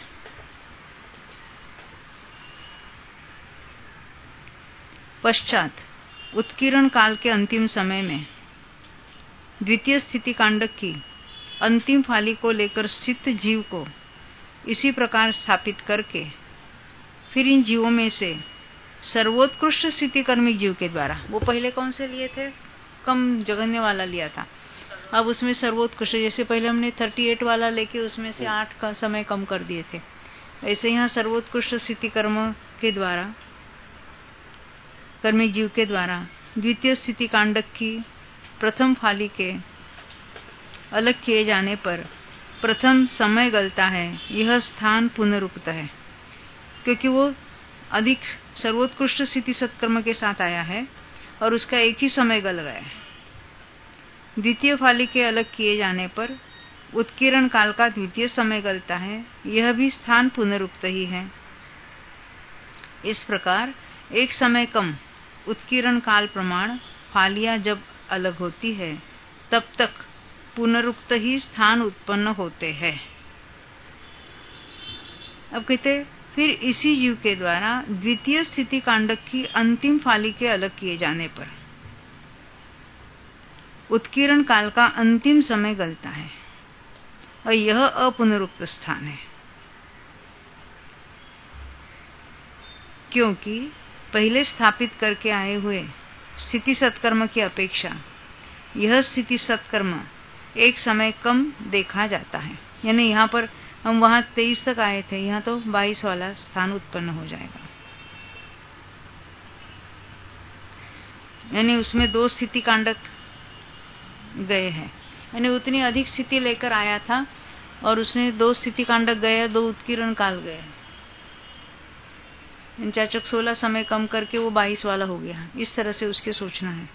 पश्चात उत्कीर्ण काल के अंतिम समय में द्वितीय स्थिति कांडक की अंतिम फाली को लेकर स्थित जीव को इसी प्रकार स्थापित करके फिर इन जीवों में से सर्वोत्कृष्ट स्थिति कर्मिक जीव के द्वारा, वो पहले कौन से लिए थे, कम जघन्य वाला लिया था, अब उसमें सर्वोत्कृष्ट, जैसे पहले हमने 38 वाला लेके उसमें से 8 का समय कम कर दिए थे, ऐसे यहाँ सर्वोत्कृष्ट स्थिति कर्म के द्वारा, कर्मिक जीव के द्वारा द्वितीय स्थिति कांडक की प्रथम फाली के अलग किए जाने पर प्रथम समय गलता है, यह स्थान पुनरुक्त है, क्योंकि वो अधिक सर्वोत्कृष्ट स्थिति सत्कर्म के साथ आया है और उसका एक ही समय गल गया है। द्वितीय फाली के अलग किए जाने पर उत्कीर्ण काल का द्वितीय समय गलता है, यह भी स्थान पुनरुक्त ही है। इस प्रकार एक समय कम उत्कीर्ण काल प्रमाण फालियां जब अलग होती है तब तक पुनरुक्त ही स्थान उत्पन्न होते हैं। अब कहते फिर इसी जीव के द्वारा द्वितीय स्थिति कांडक की अंतिम फाली के अलग किए जाने पर उत्कीर्ण काल का अंतिम समय गलता है और यह अपुनरुक्त स्थान है, क्योंकि पहले स्थापित करके आए हुए स्थिति सत्कर्म की अपेक्षा यह स्थिति सत्कर्म एक समय कम देखा जाता है। यानी यहाँ पर हम वहां 23 तक आए थे, यहाँ तो 22 वाला स्थान उत्पन्न हो जाएगा। यानी उसमें 2 स्थिति कांडक गए हैं, यानी उतनी अधिक स्थिति लेकर आया था और उसने 2 स्थिति कांडक गए, 2 उत्कीर्ण काल गए। चाचक 16 समय कम करके वो 22 वाला हो गया। इस तरह से उसके सोचना है।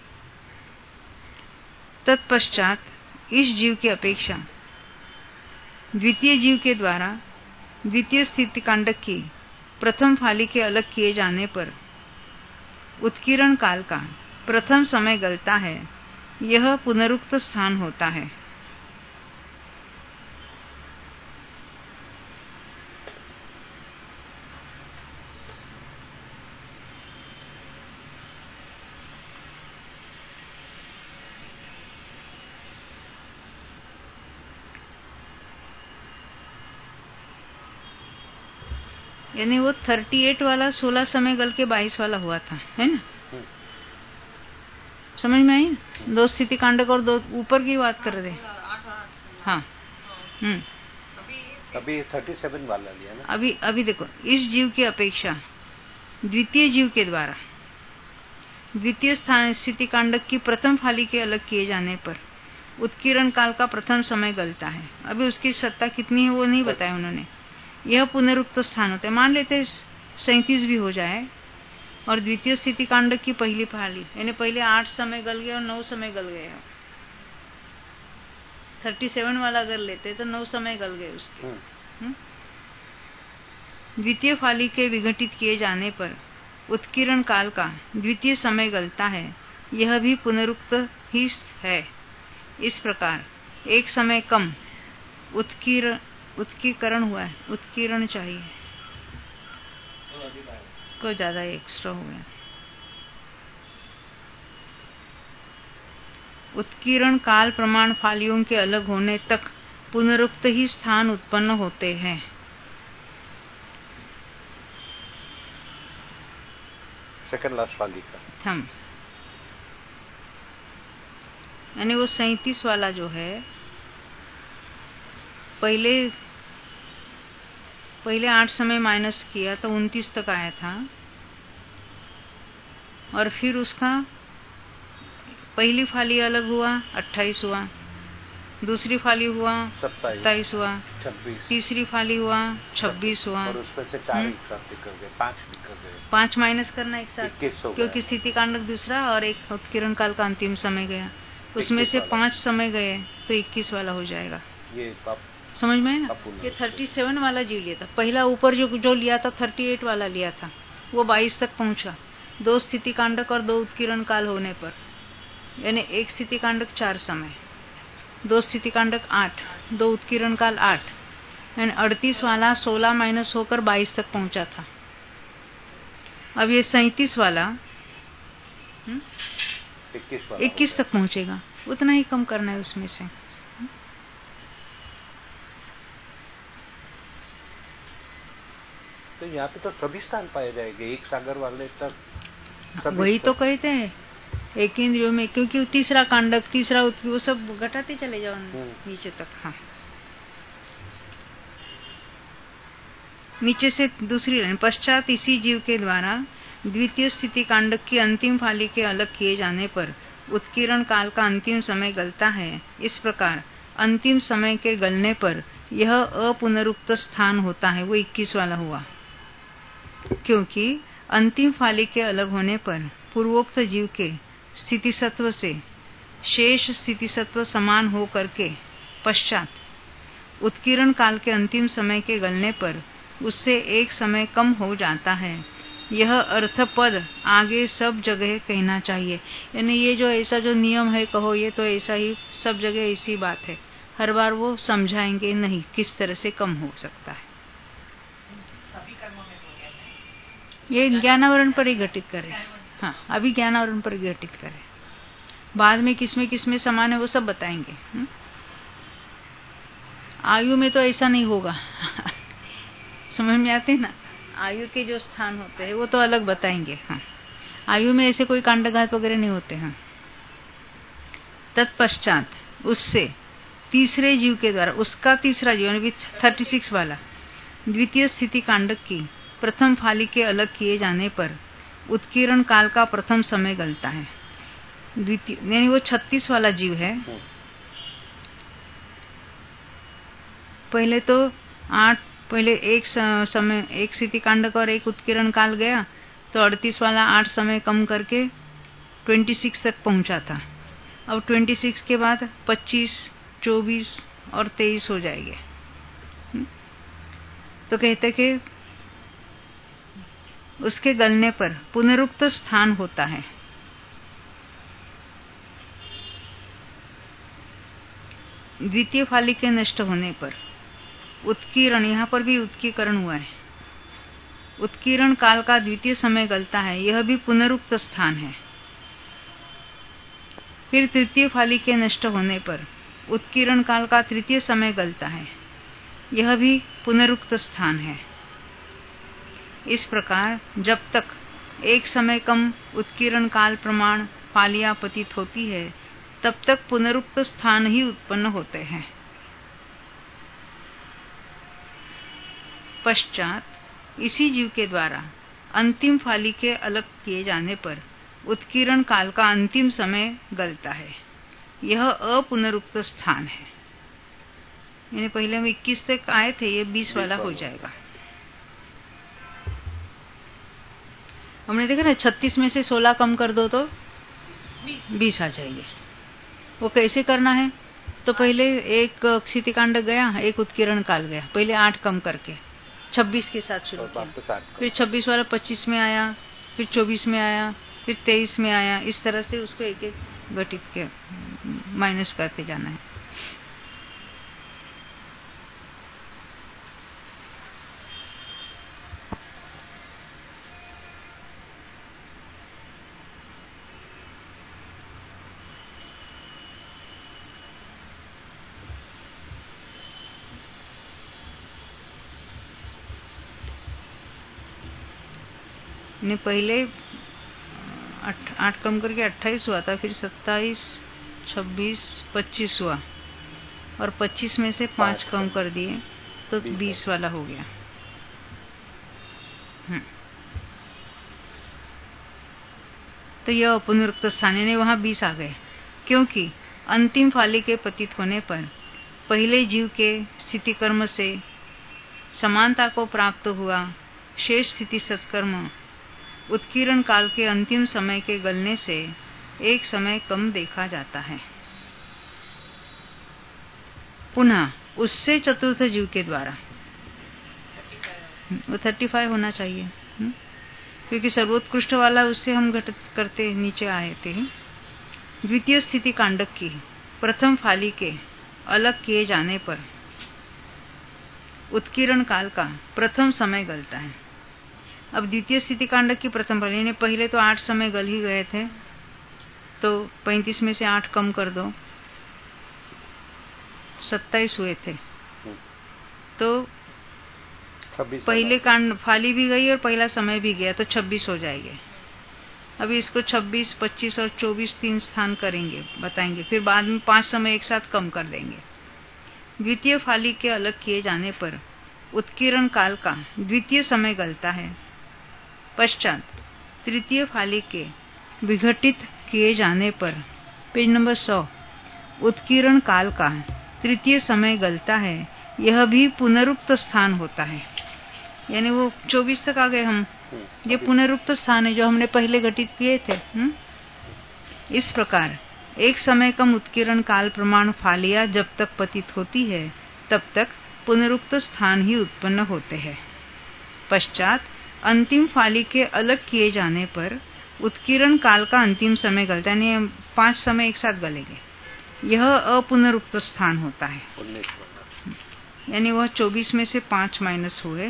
तत्पश्चात इस जीव की अपेक्षा द्वितीय जीव के द्वारा द्वितीय स्थिति कांडक की प्रथम फाली के अलग किए जाने पर उत्कीर्ण काल का प्रथम समय गलता है, यह पुनरुक्त स्थान होता है। यानी वो 38 वाला 16 समय गल के 22 वाला हुआ था, है ना? समझ में आई? 2 स्थिति कांडक और 2 ऊपर की बात कर रहे। हाँ। अभी 37 वाला लिया ना। अभी देखो, इस जीव की अपेक्षा द्वितीय जीव के द्वारा द्वितीय स्थान स्थिति कांडक की प्रथम फाली के अलग किए जाने पर उत्कीर्ण काल का प्रथम समय गलता है। अभी उसकी सत्ता कितनी है वो नहीं बताया उन्होंने। यह पुनरुक्त स्थान होता है। मान लेते 37 भी हो जाए और द्वितीय स्थिति कांडक की पहली फाली, यानी पहले 8 समय गल गए और 9 समय गल गए। 37 वाला अगर लेते तो 9 समय गल गए उसके। द्वितीय फाली के विघटित किए जाने पर उत्कीर्ण काल का द्वितीय समय गलता है, यह भी पुनरुक्त ही है। इस प्रकार एक समय कम उत्कीर्ण हुआ है। उत्कीर्ण चाहिए कोई ज्यादा एक्स्ट्रा हो गया। उत्कीर्ण काल प्रमाण फालियों के अलग होने तक पुनरुक्त ही स्थान उत्पन्न होते हैं। सेकंड लास्ट फाली का हम यानी वो 37 वाला जो है पहले 8 समय माइनस किया तो 29 तक आया था और फिर उसका पहली फाली अलग हुआ 28 हुआ, दूसरी फाली हुआ 27 हुआ, 26, तीसरी फाली हुआ 26 हुआ और उसमें से 4 एक साथ निकल गए, 5 निकल गए। 5 माइनस करना एक साथ, 21 हो क्योंकि स्थिति कांडक दूसरा और एक उत्कीर्ण काल का अंतिम समय गया, उसमें से 5 समय गए तो 21 वाला हो जाएगा। ये समझ में है ना? ये 37 वाला जीव लिया था। पहला ऊपर जो लिया था 38 वाला लिया था, वो 22 तक पहुंचा 2 स्थिति कांडक और 2 उत्कीर्ण काल होने पर। यानी एक स्थिति कांडक 4 समय, 2 स्थिति कांडक 8, 2 उत्कीर्ण काल 8, यानी 38 वाला 16 माइनस होकर 22 तक पहुंचा था। अब ये 37 वाला 21 तक पहुंचेगा। उतना ही कम करना है उसमें से। तो यहाँ पे तो सभी स्थान पाए जाएंगे एक सागर वाले तक। वही तो कहते हैं एक इंद्रियों में, क्योंकि तीसरा कांडक तीसरा वो सब घटाते चले जाओ नीचे तक। हाँ, नीचे से दूसरी लाइन, पश्चात इसी जीव के द्वारा द्वितीय स्थिति कांडक की अंतिम फाली के अलग किए जाने पर उत्कीर्ण काल का अंतिम समय गलता है। इस प्रकार अंतिम समय के गलने पर यह अपुनरुक्त स्थान होता है। वो 21 वाला हुआ, क्योंकि अंतिम फाली के अलग होने पर पूर्वोक्त जीव के स्थिति सत्व से शेष स्थिति सत्व समान हो करके पश्चात उत्कीर्ण काल के अंतिम समय के गलने पर उससे एक समय कम हो जाता है। यह अर्थ पद आगे सब जगह कहना चाहिए। यानी ये जो ऐसा जो नियम है कहो, ये तो ऐसा ही सब जगह ऐसी बात है। हर बार वो समझाएंगे नहीं किस तरह से कम हो सकता है। ये ज्ञानावरण पर ही घटित करे। हाँ, अभी ज्ञानावरण पर घटित करे, बाद में किसमें समान है वो सब बताएंगे। आयु में तो ऐसा नहीं होगा। समझ में आते ना, आयु के जो स्थान होते हैं वो तो अलग बताएंगे। हाँ, आयु में ऐसे कोई कांडघात वगैरह नहीं होते हैं। तत्पश्चात उससे तीसरे जीव के द्वारा, उसका तीसरा जीव यानी 36 वाला द्वितीय स्थिति कांडक की प्रथम फाली के अलग किए जाने पर उत्कीर्ण काल का प्रथम समय गलता है। द्वितीय यानी वो 36 वाला जीव है। पहले तो 8, पहले एक समय एक स्थिति कांडक और एक उत्कीर्ण काल गया, तो 38 वाला 8 समय कम करके 26 तक पहुंचा था। अब 26 के बाद 25, 24 और 23 हो जाएंगे। तो कहते कि उसके गलने पर पुनरुक्त स्थान होता है। द्वितीय फाली के नष्ट होने पर उत्कीर्ण, यहां पर भी उत्कीकरण हुआ है, उत्कीर्ण काल का द्वितीय समय गलता है, यह भी पुनरुक्त स्थान है। फिर तृतीय फाली के नष्ट होने पर उत्कीर्ण काल का तृतीय समय गलता है, यह भी पुनरुक्त स्थान है। इस प्रकार जब तक एक समय कम उत्कीर्ण काल प्रमाण फालियां पतित होती है, तब तक पुनरुक्त स्थान ही उत्पन्न होते हैं। पश्चात इसी जीव के द्वारा अंतिम फाली के अलग किए जाने पर उत्कीर्ण काल का अंतिम समय गलता है, यह अपुनरुक्त स्थान है। यानी पहले हम 21 तक आए थे, ये 20 वाला हो जाएगा। हमने देखा ना 36 में से 16 कम कर दो तो 20 आ जाएंगे। वो कैसे करना है? तो पहले एक स्थिति कांड गया, एक उत्कीर्ण काल गया, पहले 8 कम करके 26 के साथ शुरू किया, फिर 26 वाला 25 में आया, फिर 24 में आया, फिर 23 में आया। इस तरह से उसको एक एक घटित के माइनस करते जाना है। ने पहले 8 कम करके 28 हुआ था, फिर 27, 26, 25 हुआ और 25 में से 5 कम कर दिए तो 20 वाला हो गया। तो यह पुनरुक्त स्थान यानी वहां 20 आ गए, क्योंकि अंतिम फाली के पतित होने पर पहले जीव के स्थिति कर्म से समानता को प्राप्त हुआ शेष स्थिति सत्कर्म उत्कीर्ण काल के अंतिम समय के गलने से एक समय कम देखा जाता है। पुनः उससे चतुर्थ जीव के द्वारा वो 35 होना चाहिए, क्योंकि सर्वोत्कृष्ट वाला उससे हम घटित करते नीचे आए थे। द्वितीय स्थिति कांडक की प्रथम फाली के अलग किए जाने पर उत्कीर्ण काल का प्रथम समय गलता है। अब द्वितीय स्थिति कांडक की प्रथम फाली ने पहले तो 8 समय गल ही गए थे, तो 35 में से 8 कम कर दो, 27 हुए थे, तो पहले कांड फाली भी गई और पहला समय भी गया, तो 26 हो जाएंगे। अभी इसको 26, 25 और 24 3 स्थान करेंगे, बताएंगे, फिर बाद में 5 समय एक साथ कम कर देंगे। द्वितीय फाली के अलग किए जाने पर उत्कीर्ण काल का द्वितीय समय गलता है। पश्चात तृतीय फाली के विघटित किए जाने पर पेज नंबर 100 उत्कीर्ण काल का तृतीय समय गलता है, यह भी पुनरुक्त स्थान होता है। यानी वो 24 तक आ गए हम, ये पुनरुक्त स्थान है जो हमने पहले घटित किए थे। इस प्रकार एक समय कम उत्कीर्ण काल प्रमाण फालियां जब तक पतित होती है, तब तक पुनरुक्त स्थान ही उत्पन्न होते हैं। पश्चात अंतिम फाली के अलग किए जाने पर उत्कीर्ण काल का अंतिम समय गलता है, यानी 5 समय एक साथ गलेंगे, यह अपुनरुक्त स्थान होता है। यानी वह 24 में से 5 माइनस हुए,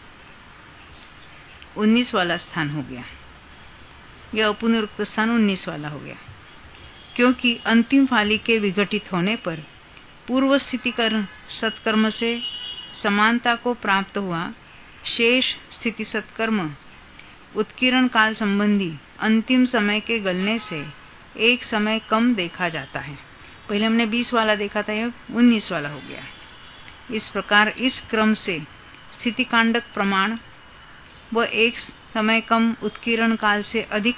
19 वाला स्थान हो गया, यह अपुनरुक्त स्थान 19 वाला हो गया, क्योंकि अंतिम फाली के विघटित होने पर पूर्व स्थिति सत्कर्म से समानता को प्राप्त हुआ शेष स्थिति सत्कर्म उत्कीर्ण काल संबंधी अंतिम समय के गलने से एक समय कम देखा जाता है। पहले हमने 20 वाला देखा था, यह 19 वाला हो गया। इस प्रकार इस क्रम से स्थितिकांडक प्रमाण व एक समय कम उत्कीर्ण काल से अधिक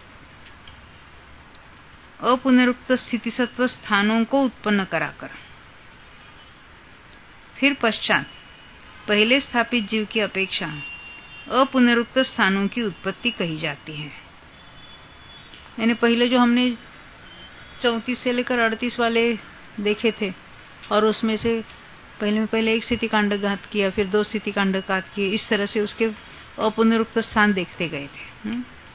अपुनरुक्त स्थितिसत्व स्थानों को उत्पन्न कराकर फिर पश्चात पहले स्थापित जीव की अपेक्षा अपुनरुक्त स्थानों की उत्पत्ति कही जाती है। यानी पहले जो हमने 34 से लेकर 38 वाले देखे थे और उसमें से पहले एक स्थिति कांडघात किया, फिर 2 स्थिति कांडघात किए, इस तरह से उसके अपुनरुक्त स्थान देखते गए थे।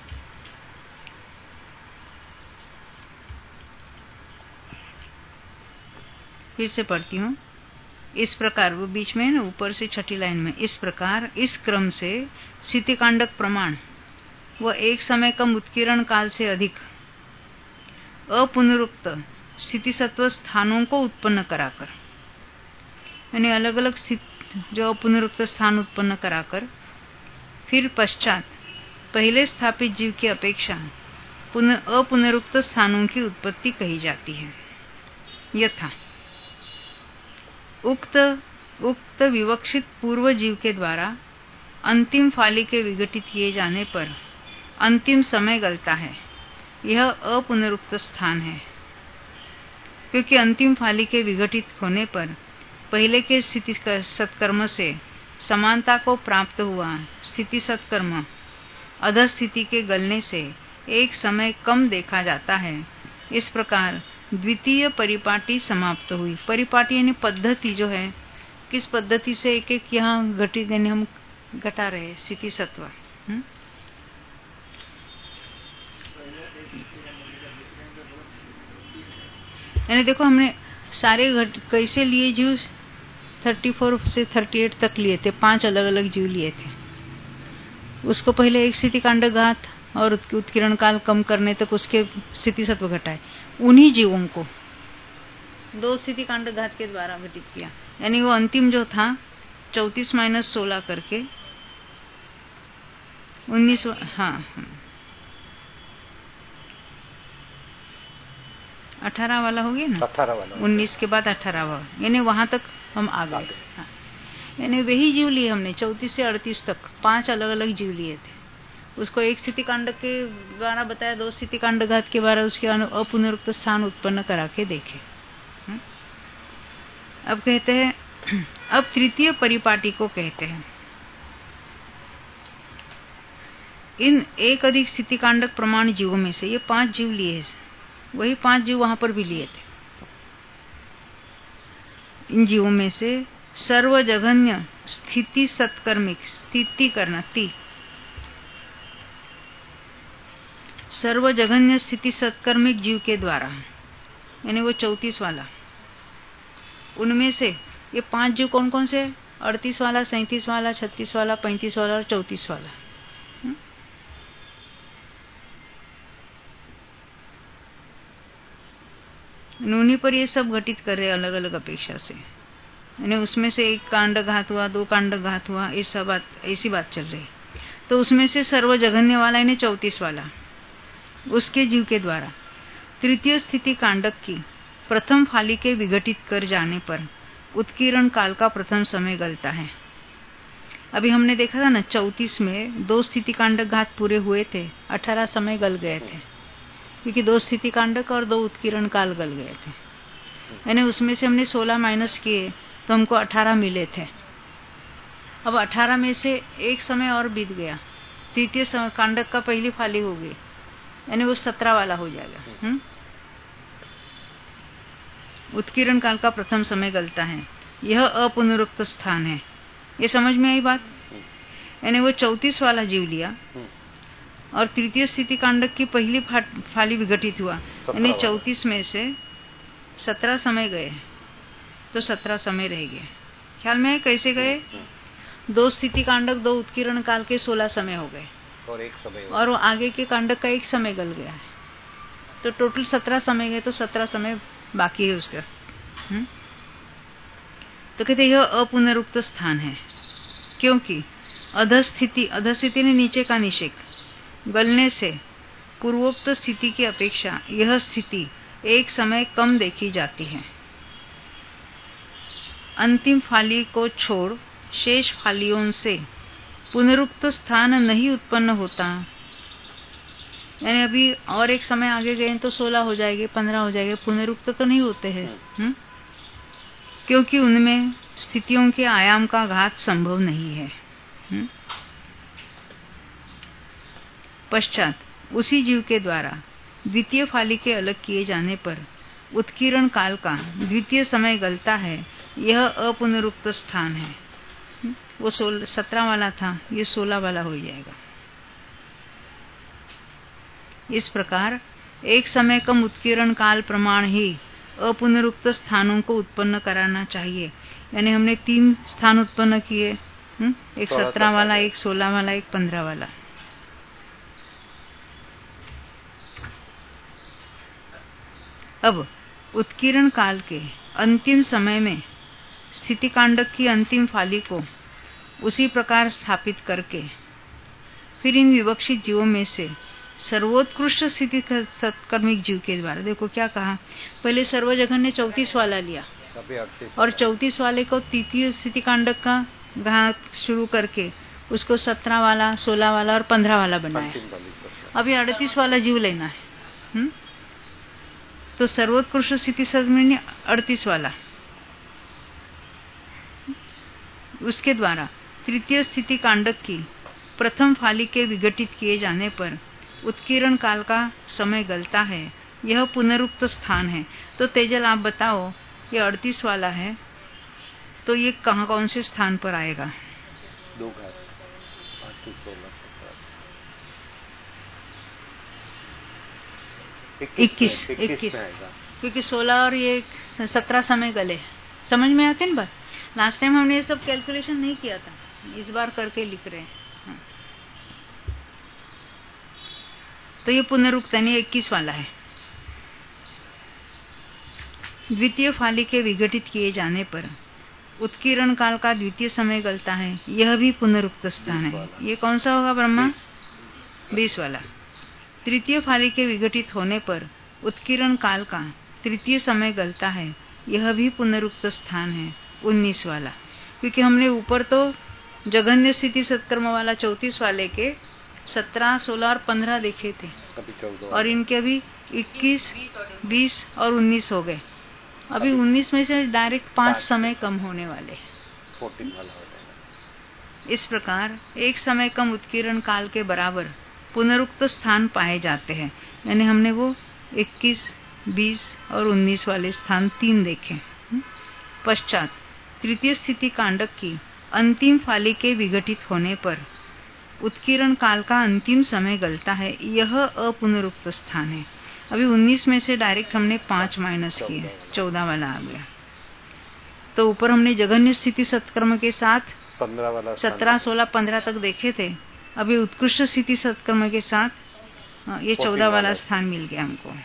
फिर से पढ़ती हूँ। इस प्रकार, वो बीच में है ना, ऊपर से छठी लाइन में, इस प्रकार इस क्रम से स्थितिकांडक प्रमाण व एक समय कम उत्कीर्ण काल से अधिक अपुनरुक्त स्थितिसत्व स्थानों को उत्पन्न कराकर, यानी अलग अलग जो अपुनरुक्त स्थान उत्पन्न कराकर फिर पश्चात पहले स्थापित जीव की अपेक्षा अपुनरुक्त स्थानों की उत्पत्ति कही जाती है। यथा उक्त विवक्षित पूर्व जीव के द्वारा अंतिम फाली के विघटित किए जाने पर अंतिम समय गलता है, यह अपुनरुक्त स्थान है, क्योंकि अंतिम फाली के विघटित होने पर पहले के स्थिति सत्कर्म से समानता को प्राप्त हुआ स्थिति सत्कर्म अधस्थिति के गलने से एक समय कम देखा जाता है। इस प्रकार द्वितीय परिपाटी समाप्त हुई। परिपाटी यानी पद्धति जो है, किस पद्धति से एक एक यहाँ घटित, यानी हम घटा रहे स्थिति सत्व। यानी देखो हमने सारे कैसे लिए जीव, 34 से 38 तक लिए थे, 5 अलग अलग जीव लिए थे। उसको पहले एक स्थिति कांडघात और उत्कीर्ण काल कम करने तक उसके स्थिति सत्व घटाए, उन्हीं जीवों को 2 स्थिति कांडघात के द्वारा घटित किया। यानी वो अंतिम जो था 34 - 16 करके 19, हाँ 18 वाला हो गया ना, 18 वाला, 19 के बाद 18वां, यानी वहां तक हम आ गए। हाँ, यानी वही जीव लिए हमने 34 से 38 तक 5 अलग अलग जीव लिए थे। उसको एक स्थिति कांड के द्वारा बताया, 2 स्थिति कांडघात के द्वारा उसके अपुनरुक्त स्थान उत्पन्न करा के देखे। अब कहते हैं, अब तृतीय परिपाटी को कहते हैं। इन एक अधिक स्थिति कांडक प्रमाण जीवों में से ये 5 जीव लिए हैं, वही 5 जीव वहां पर भी लिए थे। इन जीवों में से सर्वजघन्य स्थिति सत्कर्मिक, स्थिति करना सर्वजघन्य स्थिति सत्कर्मिक जीव के द्वारा, यानी वो 34 वाला, उनमें से ये 5 जीव कौन कौन से? 38 वाला, 37 वाला, 36 वाला, 35 वाला और 34 वाला। उन्हीं पर ये सब घटित कर रहे अलग अलग अपेक्षा से, यानी उसमें से एक कांडघात हुआ, 2 कांडघात हुआ, ऐसी बात चल रही। तो उसमें से सर्वजघन्य वाला यानी 34 वाला, उसके जीव के द्वारा तृतीय स्थिति कांडक की प्रथम फाली के विघटित कर जाने पर उत्कीर्ण काल का प्रथम समय गलता है। अभी हमने देखा था ना 34 में 2 स्थिति कांडघात पूरे हुए थे, 18 समय गल गए थे, क्योंकि 2 स्थिति कांडक और 2 उत्कीर्ण काल गल गए थे। यानी उसमें से हमने 16 माइनस किए तो हमको 18 मिले थे। अब 18 में से एक समय और बीत गया, तृतीय कांडक का पहली फाली हो गई, यानी वो 17 वाला हो जाएगा। उत्कीर्ण काल का प्रथम समय गलता है, यह अपुनरुक्त स्थान है। ये समझ में आई बात? यानी वो 34 वाला जीव लिया और तृतीय स्थिति कांडक की पहली फाली विघटित हुआ, यानी 34 में से 17 समय गए तो 17 समय रह गए। ख्याल में है कैसे गए? 2 स्थिति कांडक, 2 उत्कीर्ण काल के 16 समय हो गए और एक समय, और वो आगे के कांडक का एक समय गल गया है, तो टोटल 17 समय गए, तो 17 समय बाकी है उसका। तो कहते यह अपुनरुक्त स्थान है, क्योंकि अधस्थिति ने नीचे का निषेक, गलने से पूर्वोक्त स्थिति की अपेक्षा यह स्थिति एक समय कम देखी जाती है। अंतिम फाली को छोड़ शेष फालियों से पुनरुक्त स्थान नहीं उत्पन्न होता। यानी अभी और एक समय आगे गए तो 16 हो जाएंगे, 15 हो जाएंगे, पुनरुक्त तो नहीं होते हैं, क्योंकि उनमें स्थितियों के आयाम का घात संभव नहीं है। पश्चात उसी जीव के द्वारा द्वितीय फाली के अलग किए जाने पर उत्कीर्ण काल का द्वितीय समय गलता है, यह अपुनरुक्त स्थान है। वो 17 वाला था, ये 16 वाला हो जाएगा। इस प्रकार एक समय कम उत्कीर्ण काल प्रमाण ही अपुनरुक्त स्थानों को उत्पन्न कराना चाहिए। यानी हमने 3 स्थान उत्पन्न किए, एक 17 वाला, एक 16 वाला, एक 15 वाला। अब उत्कीर्ण काल के अंतिम समय में स्थिति कांडक की अंतिम फाली को उसी प्रकार स्थापित करके फिर इन विवक्षित जीवों में से सर्वोत्कृष्ट स्थिति सत्कर्मिक जीव के द्वारा, देखो क्या कहा, पहले सर्वजघन ने 34 वाला लिया और 34 वाले को तृतीय स्थिति कांडक का घात शुरू करके उसको 17 वाला, 16 वाला और 15 वाला बनाया। अभी 38 वाला जीव लेना है। तो सर्वोत्कृष्ट स्थिति सत्कर्मी 38 वाला, उसके द्वारा तृतीय स्थिति कांडक की प्रथम फाली के विघटित किए जाने पर उत्कीर्ण काल का समय गलता है, यह पुनरुक्त स्थान है। तो तेजल आप बताओ, ये 38 वाला है तो ये कहाँ कौन से स्थान पर आएगा? 2 घात 21 क्योंकि 16 और ये 17 समय गले। समझ में आते ना बात? लास्ट टाइम हमने ये सब कैलकुलेशन नहीं किया था, इस बार करके लिख रहे हैं। तो ये पुनरुक्त यानी 21 वाला है। द्वितीय फाली के विघटित किए जाने पर उत्कीर्ण काल का द्वितीय समय गलता है, यह भी पुनरुक्त स्थान है। ये कौन सा होगा ब्रह्मा? 20 वाला। तृतीय फाली के विघटित होने पर उत्कीर्ण काल का तृतीय समय गलता है, यह भी पुनरुक्त स्थान है, 19 वाला। क्योंकि हमने ऊपर तो जघन्य स्थिति सत्कर्म वाला 34 वाले के 17, 16 और 15 देखे थे, और इनके अभी 21, 20 और 19 हो गए। अभी 19 में से डायरेक्ट 5 समय कम होने वाले, 14 वाला हो जाएगा। इस प्रकार एक समय कम उत्कीर्ण काल के बराबर पुनरुक्त स्थान पाए जाते हैं। यानी हमने वो 21, 20 और 19 वाले स्थान 3 देखे। पश्चात तृतीय स्थिति कांडक की अंतिम फाली के विघटित होने पर उत्कीर्ण काल का अंतिम समय गलता है, यह अपुनरुक्त स्थान है। अभी 19 में से डायरेक्ट हमने 5 माइनस किए, 14 वाला आ गया। तो ऊपर हमने जघन्य स्थिति सत्कर्म के साथ 15 वाला 17, 16, 15 तक देखे थे। अभी उत्कृष्ट स्थिति सत्कर्म के साथ ये 14 वाला स्थान मिल गया हमको,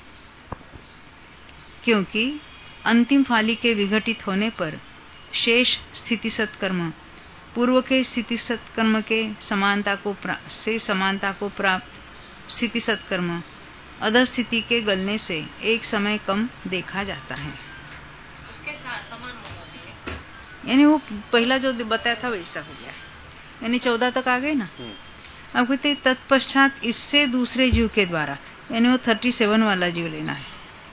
क्योंकि अंतिम फाली के विघटित होने पर शेष स्थिति सत्कर्म पूर्व के स्थिति सत्कर्म के समानता को प्राप्त स्थिति सत्कर्म अधर स्थिति के गलने से एक समय कम देखा जाता है। उसके साथ समान हो जाती है। यानी वो पहला जो बताया था वैसा हो गया, यानी 14 तक आ गए ना। अब कहते तत्पश्चात इससे दूसरे जीव के द्वारा, यानी वो 37 वाला जीव लेना है।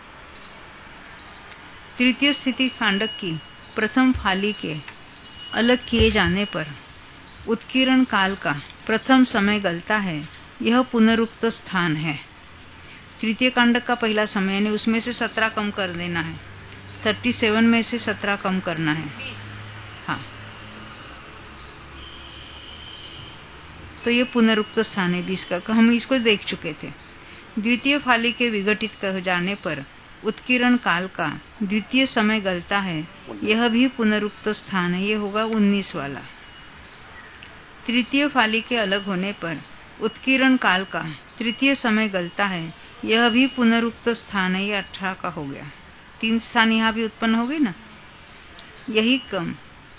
तृतीय स्थिति कांडक की प्रथम फाली के अलग किए जाने पर उत्कीर्ण काल का प्रथम समय गलता है, यह पुनरुक्त स्थान है। तृतीय कांडक का पहला समय, यानी उसमें से 17 कम कर देना है, 37 में से 17 कम करना है। हाँ, तो ये पुनरुक्त स्थान है 20 का, हम इसको देख चुके थे। द्वितीय फाली के विघटित कर जाने पर उत्कीर्ण काल का द्वितीय समय गलता है, यह भी पुनरुक्त स्थान है, ये होगा 19 वाला। तृतीय फाली के अलग होने पर उत्कीर्ण काल का तृतीय समय गलता है, यह भी पुनरुक्त स्थान है, ये 18 का हो गया। 3 स्थान यहाँ भी उत्पन्न हो गए ना। यही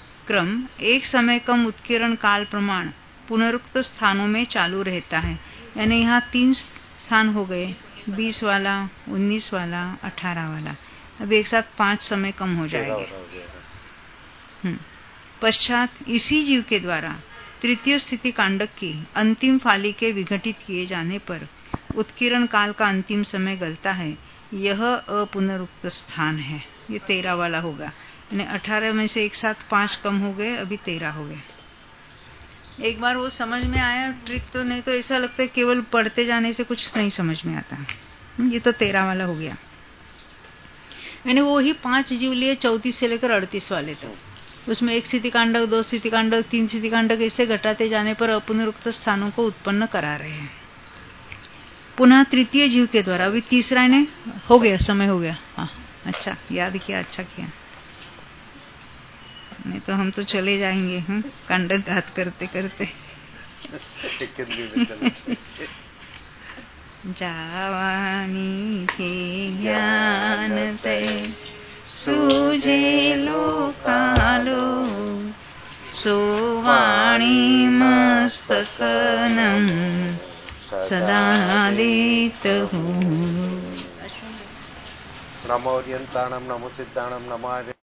क्रम एक समय कम उत्कीर्ण काल प्रमाण पुनरुक्त स्थानों में चालू रहता है। यानी यहाँ 3 स्थान हो गए, 20 वाला, 19 वाला, 18 वाला। अब एक साथ 5 समय कम हो जाएंगे। पश्चात इसी जीव के द्वारा तृतीय स्थिति कांडक की अंतिम फाली के विघटित किए जाने पर उत्कीर्ण काल का अंतिम समय गलता है। यह अपुनरुक्त स्थान है। ये 13 वाला होगा। यानी 18 में से एक साथ 5 कम हो गए, अभी 13 हो गए। एक बार वो समझ में आया ट्रिक, तो नहीं तो ऐसा लगता है केवल पढ़ते जाने से कुछ नहीं समझ में आता। ये तो 13 वाला हो गया। यानी वो ही 5 जीव लिए 34 से लेकर 38 वाले तक। उसमें 1 स्थिति कांडक, 2 स्थिति कांडक, 3 स्थिति कांडक ऐसे घटाते जाने पर अपुनरुक्त स्थानों को उत्पन्न करा रहे हैं। पुनः तृतीय जीव के द्वारा, अभी तीसरा ने हो गया, समय हो गया। हाँ, अच्छा याद किया, अच्छा किया। नहीं तो हम तो चले जाएंगे कांडक घात करते करते। जावानी के ज्ञान ते सूझे लोकालो, सोवाणी मस्तकनम सदा देतहु। नमो अर्यंताणम, नमो सिद्धाणम, नमो